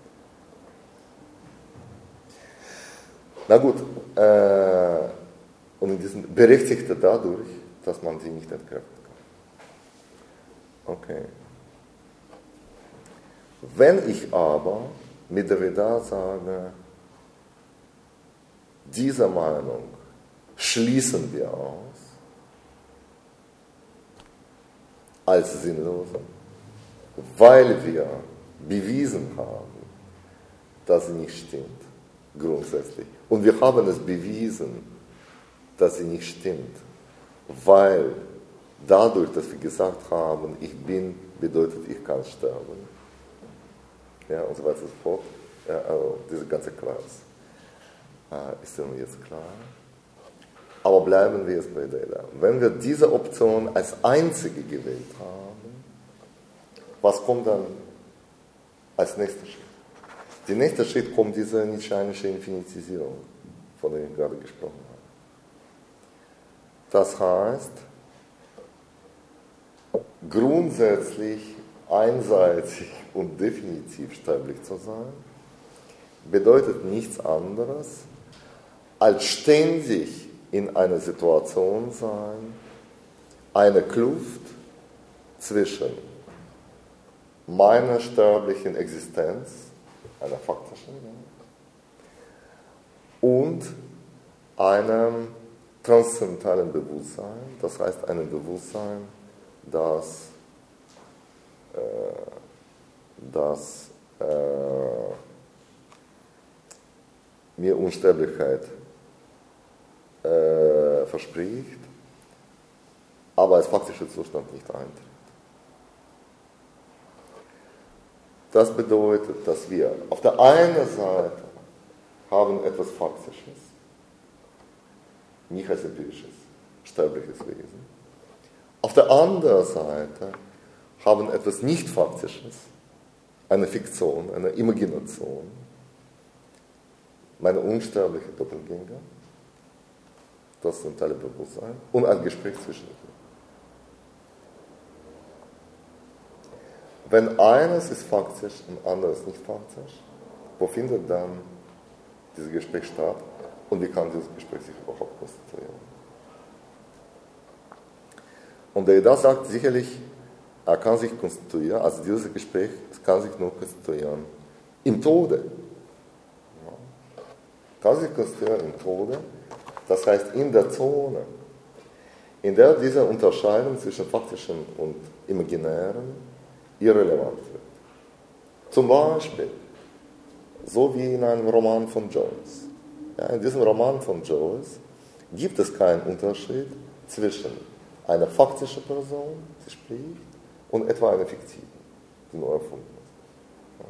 Na gut, und in diesem berechtigte dadurch, dass man sie nicht entkräften kann. Okay. Wenn ich aber mit Derrida sage, diese Meinung schließen wir aus als sinnlose, weil wir bewiesen haben, dass sie nicht stimmt, grundsätzlich. Und wir haben es bewiesen, dass sie nicht stimmt, weil dadurch, dass wir gesagt haben, ich bin, bedeutet, ich kann sterben. Ja, und so weiter und so fort. Ja, also diese ganze Klasse. Ist Ihnen jetzt klar? Aber bleiben wir jetzt bei der. Wenn wir diese Option als einzige gewählt haben, was kommt dann als nächster Schritt? Der nächste Schritt kommt diese Nietzscheanische Infinitisierung, von der ich gerade gesprochen habe. Das heißt, grundsätzlich einseitig und definitiv sterblich zu sein, bedeutet nichts anderes, als ständig in einer Situation sein, eine Kluft zwischen meiner sterblichen Existenz, einer faktischen, und einem transzendentalen Bewusstsein, das heißt einem Bewusstsein, das mir Unsterblichkeit verspricht, aber als faktischer Zustand nicht eintritt. Das bedeutet, dass wir auf der einen Seite haben etwas Faktisches, nicht als empirisches, sterbliches Wesen. Auf der anderen Seite haben etwas Nicht-Faktisches, eine Fiktion, eine Imagination, meine unsterbliche Doppelgänger, das sind alle Bewusstsein, und ein Gespräch zwischen ihnen. Wenn eines ist faktisch und anderes nicht faktisch, wo findet dann dieses Gespräch statt und wie kann dieses Gespräch sich überhaupt konstituieren? Und der da sagt sicherlich, er kann sich konstituieren, also dieses Gespräch kann sich nur konstituieren im Tode. Ja. Kann sich konstituieren im Tode, das heißt in der Zone, in der diese Unterscheidung zwischen faktischen und imaginären irrelevant wird. Zum Beispiel, so wie in einem Roman von Joyce. Ja, in diesem Roman von Joyce gibt es keinen Unterschied zwischen einer faktischen Person, die spricht, und etwa einer fiktiven, die nur erfunden ist.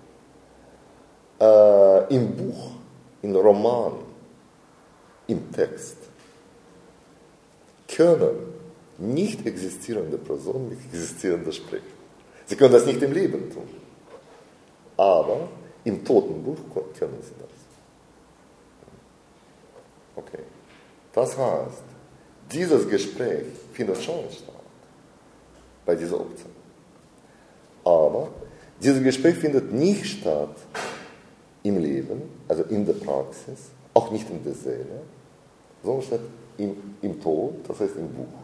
Ja. Im Buch, im Roman, im Text können nicht existierende Personen mit existierender sprechen. Sie können das nicht im Leben tun, aber im Totenbuch können sie das. Okay. Das heißt, dieses Gespräch findet schon statt bei dieser Option. Aber dieses Gespräch findet nicht statt im Leben, also in der Praxis, auch nicht in der Seele, sondern statt im Tod, das heißt im Buch.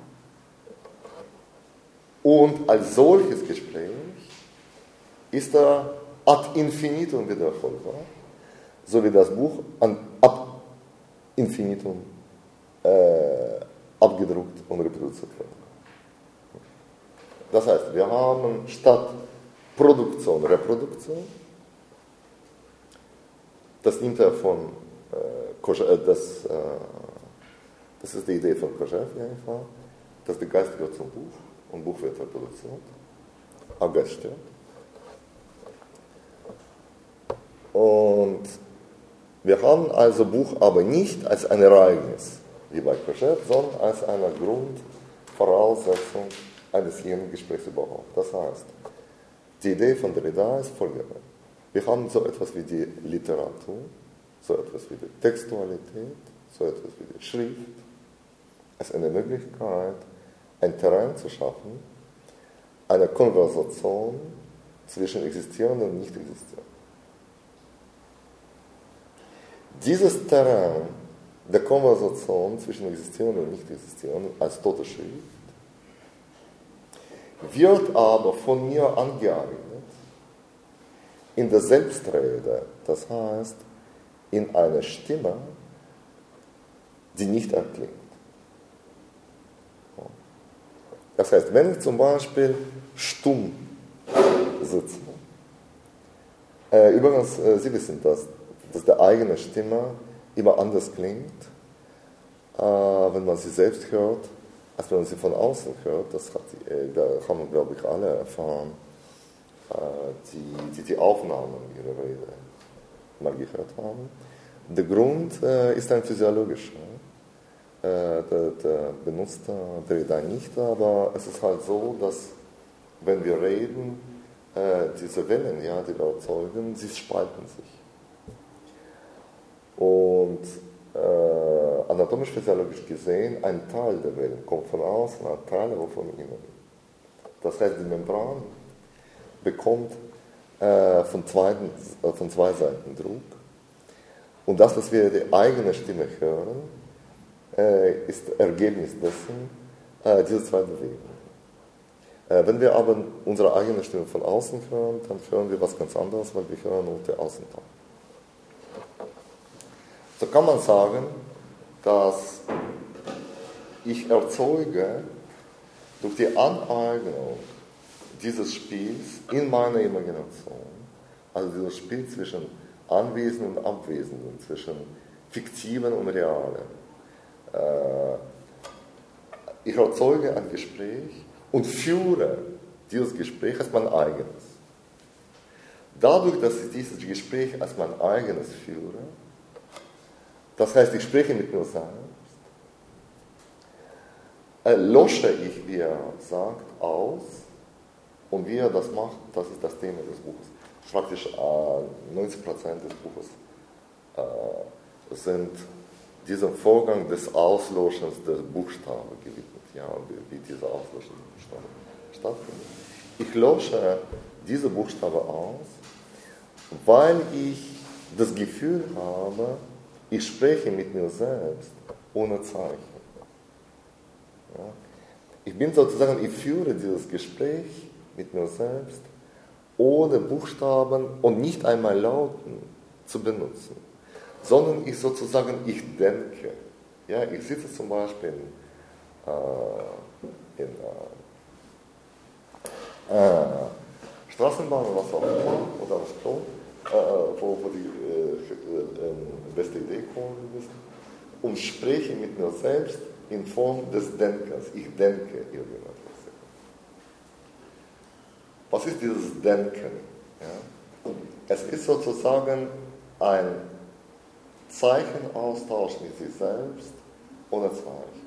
Und als solches Gespräch ist er ad infinitum wiederholbar, so wie das Buch ab infinitum abgedruckt und reproduziert wird. Das heißt, wir haben statt Produktion, Reproduktion, das nimmt er von das ist die Idee von Kojève einfach, dass der Geist gehört zum Buch und Buch wird reproduziert, aber Geist stirbt. Und wir haben also Buch aber nicht als ein Ereignis, wie bei Kojève, sondern als eine Grundvoraussetzung eines jeden Gesprächs überhaupt. Das heißt, die Idee von Derrida ist folgende. Wir haben so etwas wie die Literatur, so etwas wie die Textualität, so etwas wie die Schrift, als eine Möglichkeit, ein Terrain zu schaffen, eine Konversation zwischen Existierenden und Nicht-Existierenden. Dieses Terrain der Konversation zwischen Existierenden und Nicht-Existierenden als tote Schrift wird aber von mir angeeignet in der Selbstrede, das heißt in einer Stimme, die nicht erklingt. Das heißt, wenn ich zum Beispiel stumm sitze, Übrigens, Sie wissen das, dass die eigene Stimme immer anders klingt, wenn man sie selbst hört, als wenn man sie von außen hört. Da haben, glaube ich, alle erfahren, die Aufnahmen ihrer Rede mal gehört haben. Der Grund ist ein physiologischer. Der Benutzer dreht da nicht, aber es ist halt so, dass wenn wir reden, diese Wellen, ja, die wir erzeugen, sie spalten sich. Und anatomisch-physiologisch gesehen, ein Teil der Wellen kommt von außen, ein Teil aber von innen. Das heißt, die Membran bekommt von zwei Seiten Druck. Und das, was wir die eigene Stimme hören, ist Ergebnis dessen, diese zwei Bewegungen. Wenn wir aber unsere eigene Stimme von außen hören, dann hören wir was ganz anderes, weil wir hören nur den Außenteil. So kann man sagen, dass ich erzeuge durch die Aneignung dieses Spiels in meiner Imagination, also dieses Spiel zwischen Anwesenden und Abwesenden, zwischen Fiktiven und Realen, ich erzeuge ein Gespräch und führe dieses Gespräch als mein eigenes. Dadurch, dass ich dieses Gespräch als mein eigenes führe, das heißt, ich spreche mit mir selbst, lösche ich, wie er sagt, aus. Und wie er das macht, das ist das Thema des Buches. Praktisch 90% des Buches sind diesem Vorgang des Auslöschens der Buchstaben gewidmet. Ja, wie dieser Auslöschen der Buchstaben stattfindet. Ich lösche diese Buchstaben aus, weil ich das Gefühl habe, ich spreche mit mir selbst ohne Zeichen. Ja? Ich bin sozusagen, ich führe dieses Gespräch mit mir selbst ohne Buchstaben und nicht einmal Lauten zu benutzen, sondern ich denke. Ja, ich sitze zum Beispiel in Straßenbahn oder was auch immer, oder aufs Klo, wo die beste Idee kommen ist, und spreche mit mir selbst in Form des Denkens. Ich denke irgendetwas. Was ist dieses Denken? Ja? Es ist sozusagen ein Zeichenaustausch mit sich selbst ohne Zeichen.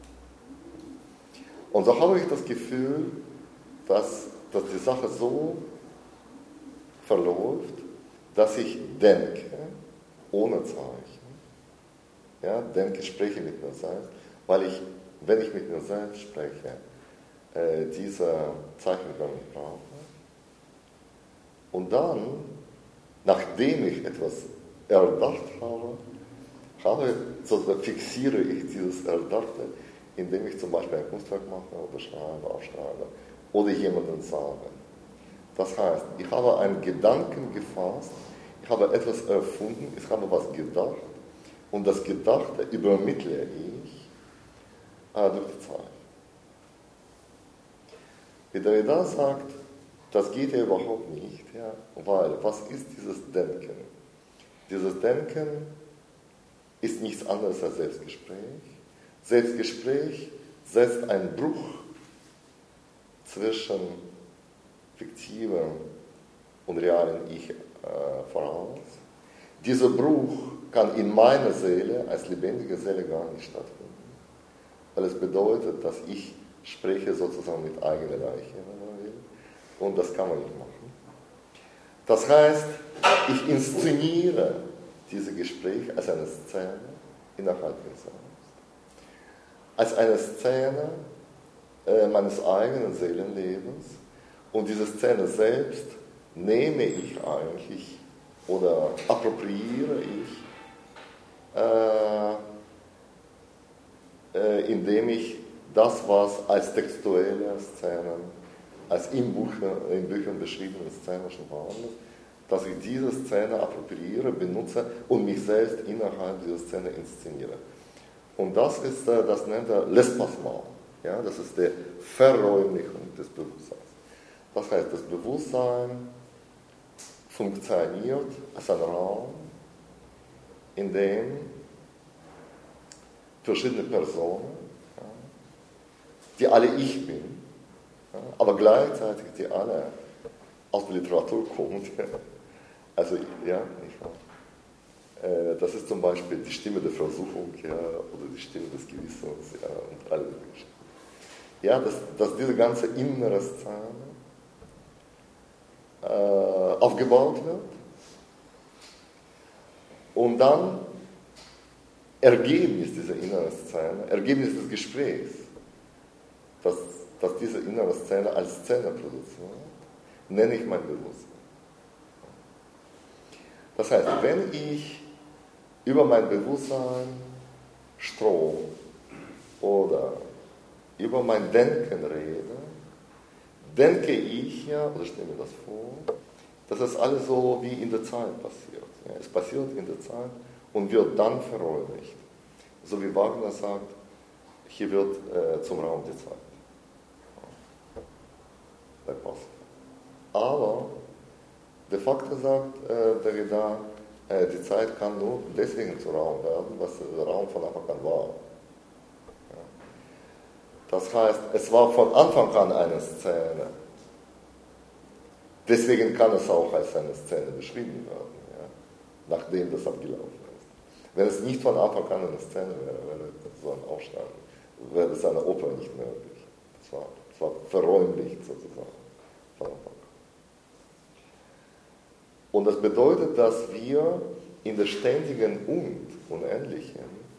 Und so habe ich das Gefühl, dass die Sache so verläuft, dass ich denke ohne Zeichen. Ja, denke, spreche mit mir selbst, weil ich, wenn ich mit mir selbst spreche, diese Zeichen gar nicht brauche. Und dann, nachdem ich etwas erdacht habe, fixiere ich dieses Erdachte, indem ich zum Beispiel ein Kunstwerk mache oder schreibe, aufschreibe oder jemandem sage. Das heißt, ich habe einen Gedanken gefasst, ich habe etwas erfunden, ich habe was gedacht und das Gedachte übermittle ich durch die Zeit. Wie Derrida sagt, das geht ja überhaupt nicht, ja, weil was ist dieses Denken? Dieses Denken ist nichts anderes als Selbstgespräch. Selbstgespräch setzt einen Bruch zwischen fiktivem und realem Ich voraus. Dieser Bruch kann in meiner Seele als lebendige Seele gar nicht stattfinden, weil es bedeutet, dass ich spreche sozusagen mit eigener Leiche, wenn man will, und das kann man nicht machen. Das heißt, ich inszeniere dieses Gespräch als eine Szene innerhalb mir selbst. Als eine Szene meines eigenen Seelenlebens, und diese Szene selbst nehme ich eigentlich oder appropriiere ich, indem ich das, was als textuelle Szenen, als in Büchern beschriebene szenischen Raum ist, dass ich diese Szene appropriiere, benutze und mich selbst innerhalb dieser Szene inszeniere. Und das nennt er L'Espacement. Ja, das ist die Verräumlichung des Bewusstseins. Das heißt, das Bewusstsein funktioniert als ein Raum, in dem verschiedene Personen, ja, die alle ich bin, ja, aber gleichzeitig die alle aus der Literatur kommen. Also, ja, nicht wahr? Das ist zum Beispiel die Stimme der Versuchung, ja, oder die Stimme des Gewissens, ja, und alle Geschichten. Ja, dass diese ganze innere Szene aufgebaut wird und dann Ergebnis dieser inneren Szene, Ergebnis des Gesprächs, dass diese innere Szene als Szene produziert, nenne ich mein Bewusstsein. Das heißt, wenn ich über mein Bewusstsein Strom oder über mein Denken rede, denke ich ja, oder stelle mir das vor, dass das alles so wie in der Zeit passiert. Ja, es passiert in der Zeit und wird dann verräumlicht. So wie Wagner sagt, hier wird zum Raum die Zeit. Bei Pascal. Aber de facto sagt Derrida, die Zeit kann nur deswegen zu Raum werden, was der Raum von Anfang an war. Ja. Das heißt, es war von Anfang an eine Szene. Deswegen kann es auch als eine Szene beschrieben werden, ja, nachdem das abgelaufen ist. Wenn es nicht von Anfang an eine Szene wäre, wäre so ein Aufstand, wäre es eine Oper nicht möglich. Es war verräumlicht sozusagen von Anfang an. Und das bedeutet, dass wir in der ständigen und unendlichen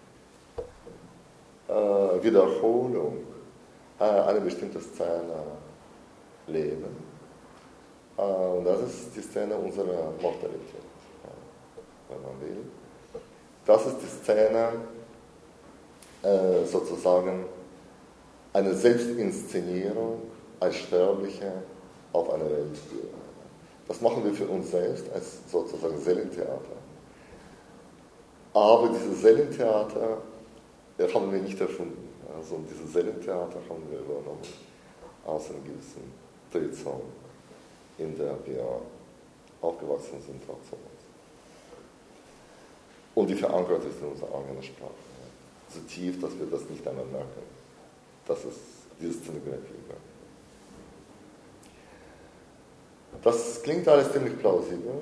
Wiederholung einer bestimmten Szene leben. Und das ist die Szene unserer Mortalität, wenn man will. Das ist die Szene sozusagen eine Selbstinszenierung als Sterbliche auf einer Weltbühne. Das machen wir für uns selbst als sozusagen Seelentheater. Aber dieses Seelentheater haben wir nicht erfunden. Also dieses Seelentheater haben wir übernommen aus einer gewissen Tradition, in der wir aufgewachsen sind, auch zu uns. Und die verankert ist in unserer eigenen Sprache. So tief, dass wir das nicht einmal merken. Das ist diese Szenografie. Das klingt alles ziemlich plausibel,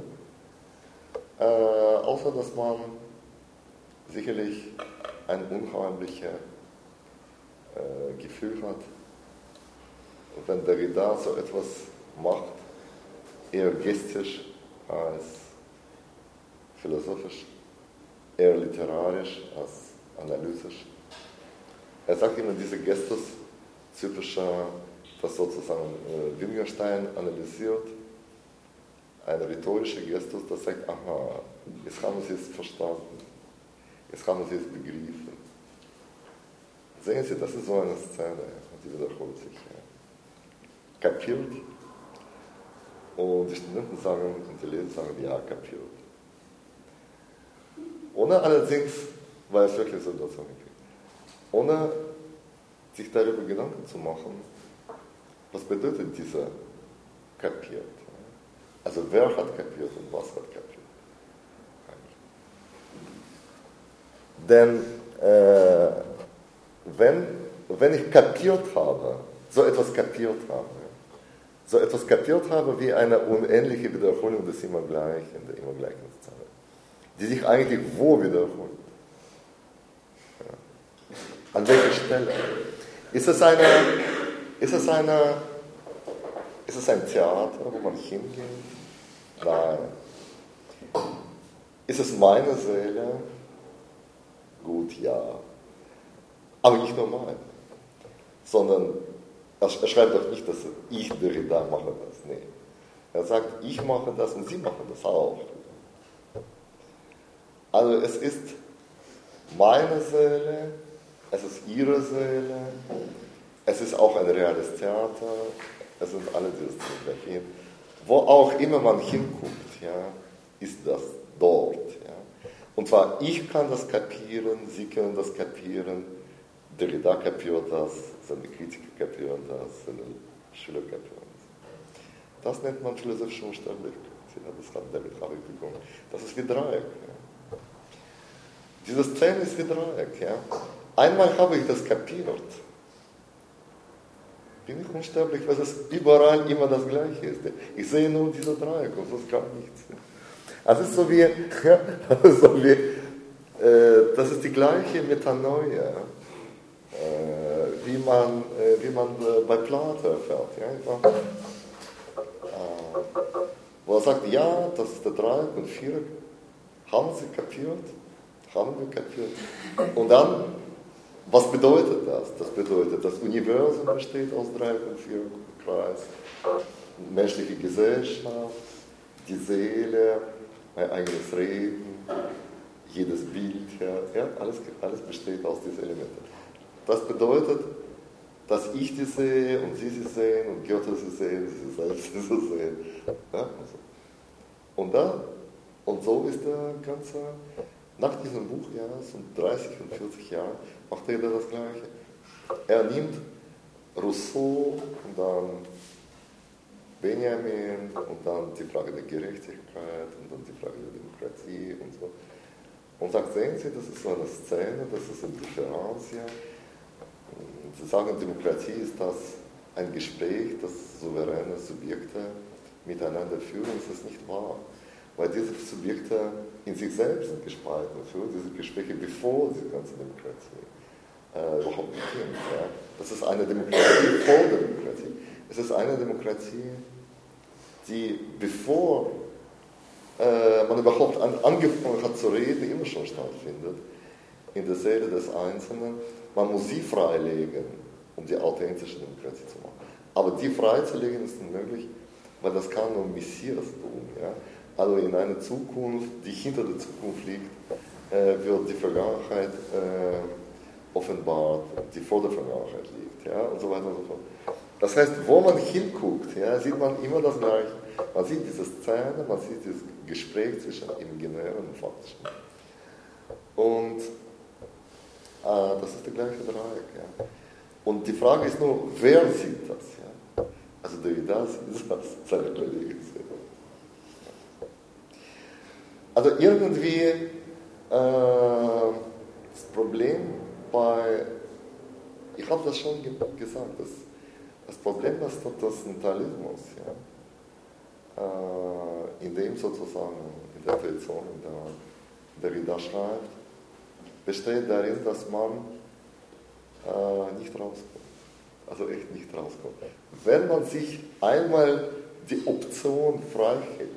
außer dass man sicherlich ein unheimliches Gefühl hat, wenn Derrida so etwas macht, eher gestisch als philosophisch, eher literarisch als analytisch. Er sagt immer diese Gestus typischer, was sozusagen Wittgenstein analysiert, eine rhetorische Gestus, das sagt, aha, jetzt haben Sie es verstanden, jetzt haben Sie es begriffen. Sehen Sie, das ist so eine Szene, die wiederholt sich. Ja. Kapiert. Und die Studenten sagen, und die Lehrer sagen, ja, kapiert. Ohne allerdings, weil es wirklich so dazu geht, ohne sich darüber Gedanken zu machen, was bedeutet dieser kapiert. Also wer hat kapiert und was hat kapiert. Denn wenn ich kapiert habe, so etwas kapiert habe wie eine unendliche Wiederholung des Immergleichen, der immer gleichen Szene, die sich eigentlich wo wiederholt? Ja. An welcher Stelle? Ist es ein Theater, wo man hingeht? Nein. Ist es meine Seele? Gut, ja. Aber nicht nur meine. Sondern er schreibt doch nicht, dass ich Derrida mache das. Nee. Er sagt, ich mache das und Sie machen das auch. Also es ist meine Seele, es ist Ihre Seele, es ist auch ein reales Theater, es sind alle diese Szenografien. Wo auch immer man hinguckt, ja, ist das dort. Ja. Und zwar, ich kann das kapieren, Sie können das kapieren, Derrida kapiert das, seine Kritiker kapieren das, seine Schüler kapieren das. Das nennt man philosophische Unsterblichkeit. Ja, das hat David Harvey begonnen. Das ist wie Dreieck. Ja. Diese Szene ist wie Dreieck. Ja. Einmal habe ich das kapiert. Bin ich unsterblich, weil es überall immer das Gleiche ist. Ich sehe nur diese Dreieck und sonst gar nichts. Also es ist so wie, das ist die gleiche Metanoia, wie man bei Plato erfährt. Ja? Wo er sagt, ja, das ist der Dreieck und Viereck. Haben wir kapiert. Und dann, was bedeutet das? Das bedeutet, das Universum besteht aus Dreieck und Viereckreis. Menschliche Gesellschaft, die Seele, mein eigenes Reden, jedes Bild, ja, alles besteht aus diesen Elementen. Das bedeutet, dass ich die sehe und Sie sehen und Goethe sie sehen, Sie selbst sie sehen. Ja, und so ist der ganze, nach diesem Buch, ja, so 30 und 40 Jahren, macht er das Gleiche. Er nimmt Rousseau und dann Benjamin und dann die Frage der Gerechtigkeit und dann die Frage der Demokratie und so. Und sagt, sehen Sie, das ist so eine Szene, das ist eine Differenz, ja. Sie sagen, Demokratie ist das ein Gespräch, das souveräne Subjekte miteinander führen, das ist nicht wahr. Weil diese Subjekte in sich selbst sind gespalten, führen diese Gespräche, bevor die ganze Demokratie überhaupt beginnt. Ja. Das ist eine Demokratie vor der Demokratie. Es ist eine Demokratie, die, bevor man überhaupt angefangen hat zu reden, immer schon stattfindet, in der Seele des Einzelnen. Man muss sie freilegen, um die authentische Demokratie zu machen. Aber die freizulegen ist unmöglich, weil das kann nur Messias tun. Ja? Also in einer Zukunft, die hinter der Zukunft liegt, wird die Vergangenheit offenbart, die vor der Vergangenheit liegt, ja? Und so weiter und so fort. Das heißt, wo man hinguckt, ja, sieht man immer das Gleiche. Man sieht diese Szene, man sieht dieses Gespräch zwischen Imaginären und Faktischen. Und das ist der gleiche Dreieck. Ja. Und die Frage ist nur, wer sieht das? Ja? Also Derrida sieht das, seine Kollegen sehen. Also irgendwie das Problem bei, ich habe das schon gesagt, das Problem ist der Transcendentalismus, ja, in dem sozusagen, in der Tradition, in der Derrida schreibt, besteht darin, dass man nicht rauskommt. Also echt nicht rauskommt. Wenn man sich einmal die Option frei hält,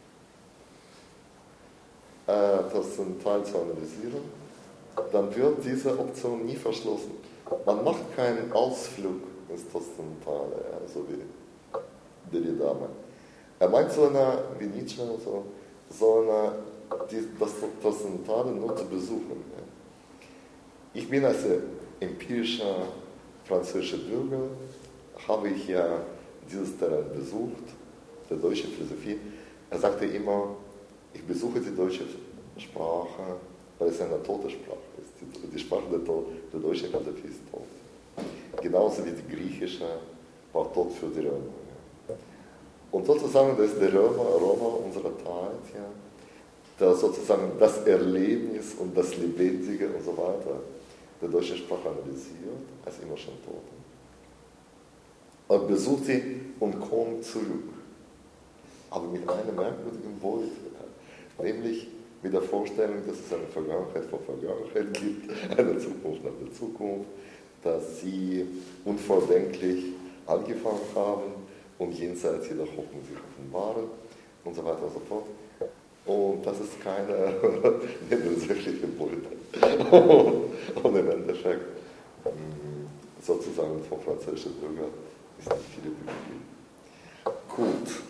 Transzendental zu analysieren, dann wird diese Option nie verschlossen. Man macht keinen Ausflug ins Transzendentale, ja, so wie Derrida meint. Er meint so eine, wie Nietzsche, so eine, das Transzendentale nur zu besuchen. Ja. Ich bin als empirischer französischer Bürger, habe ich ja dieses Terrain besucht, der deutsche Philosophie. Er sagte immer, ich besuche die deutsche Sprache, weil es eine tote Sprache ist. Die Sprache der deutschen Philosophie ist tot. Genauso wie die griechische war tot für die Römer. Ja. Und sozusagen, das ist der Römer unserer Zeit, ja, der sozusagen das Erlebnis und das Lebendige und so weiter der deutschen Sprache analysiert, als immer schon tot. Und besucht sie und kommt zurück. Aber mit einer merkwürdigen Beute, ja. Nämlich mit der Vorstellung, dass es eine Vergangenheit vor Vergangenheit gibt, eine Zukunft nach der Zukunft, dass sie unvordenklich angefangen haben und jenseits jeder Hoffnung sich offenbaren und so weiter und so fort. Und das ist keine nebensächliche Beute. Und im Endeffekt, sozusagen vom französischen Bürger, ist nicht viel übrig. Gut,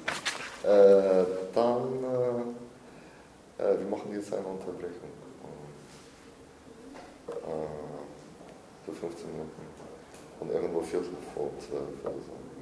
dann, wir machen jetzt eine Unterbrechung für 15 Minuten und irgendwo 12:45 oder so.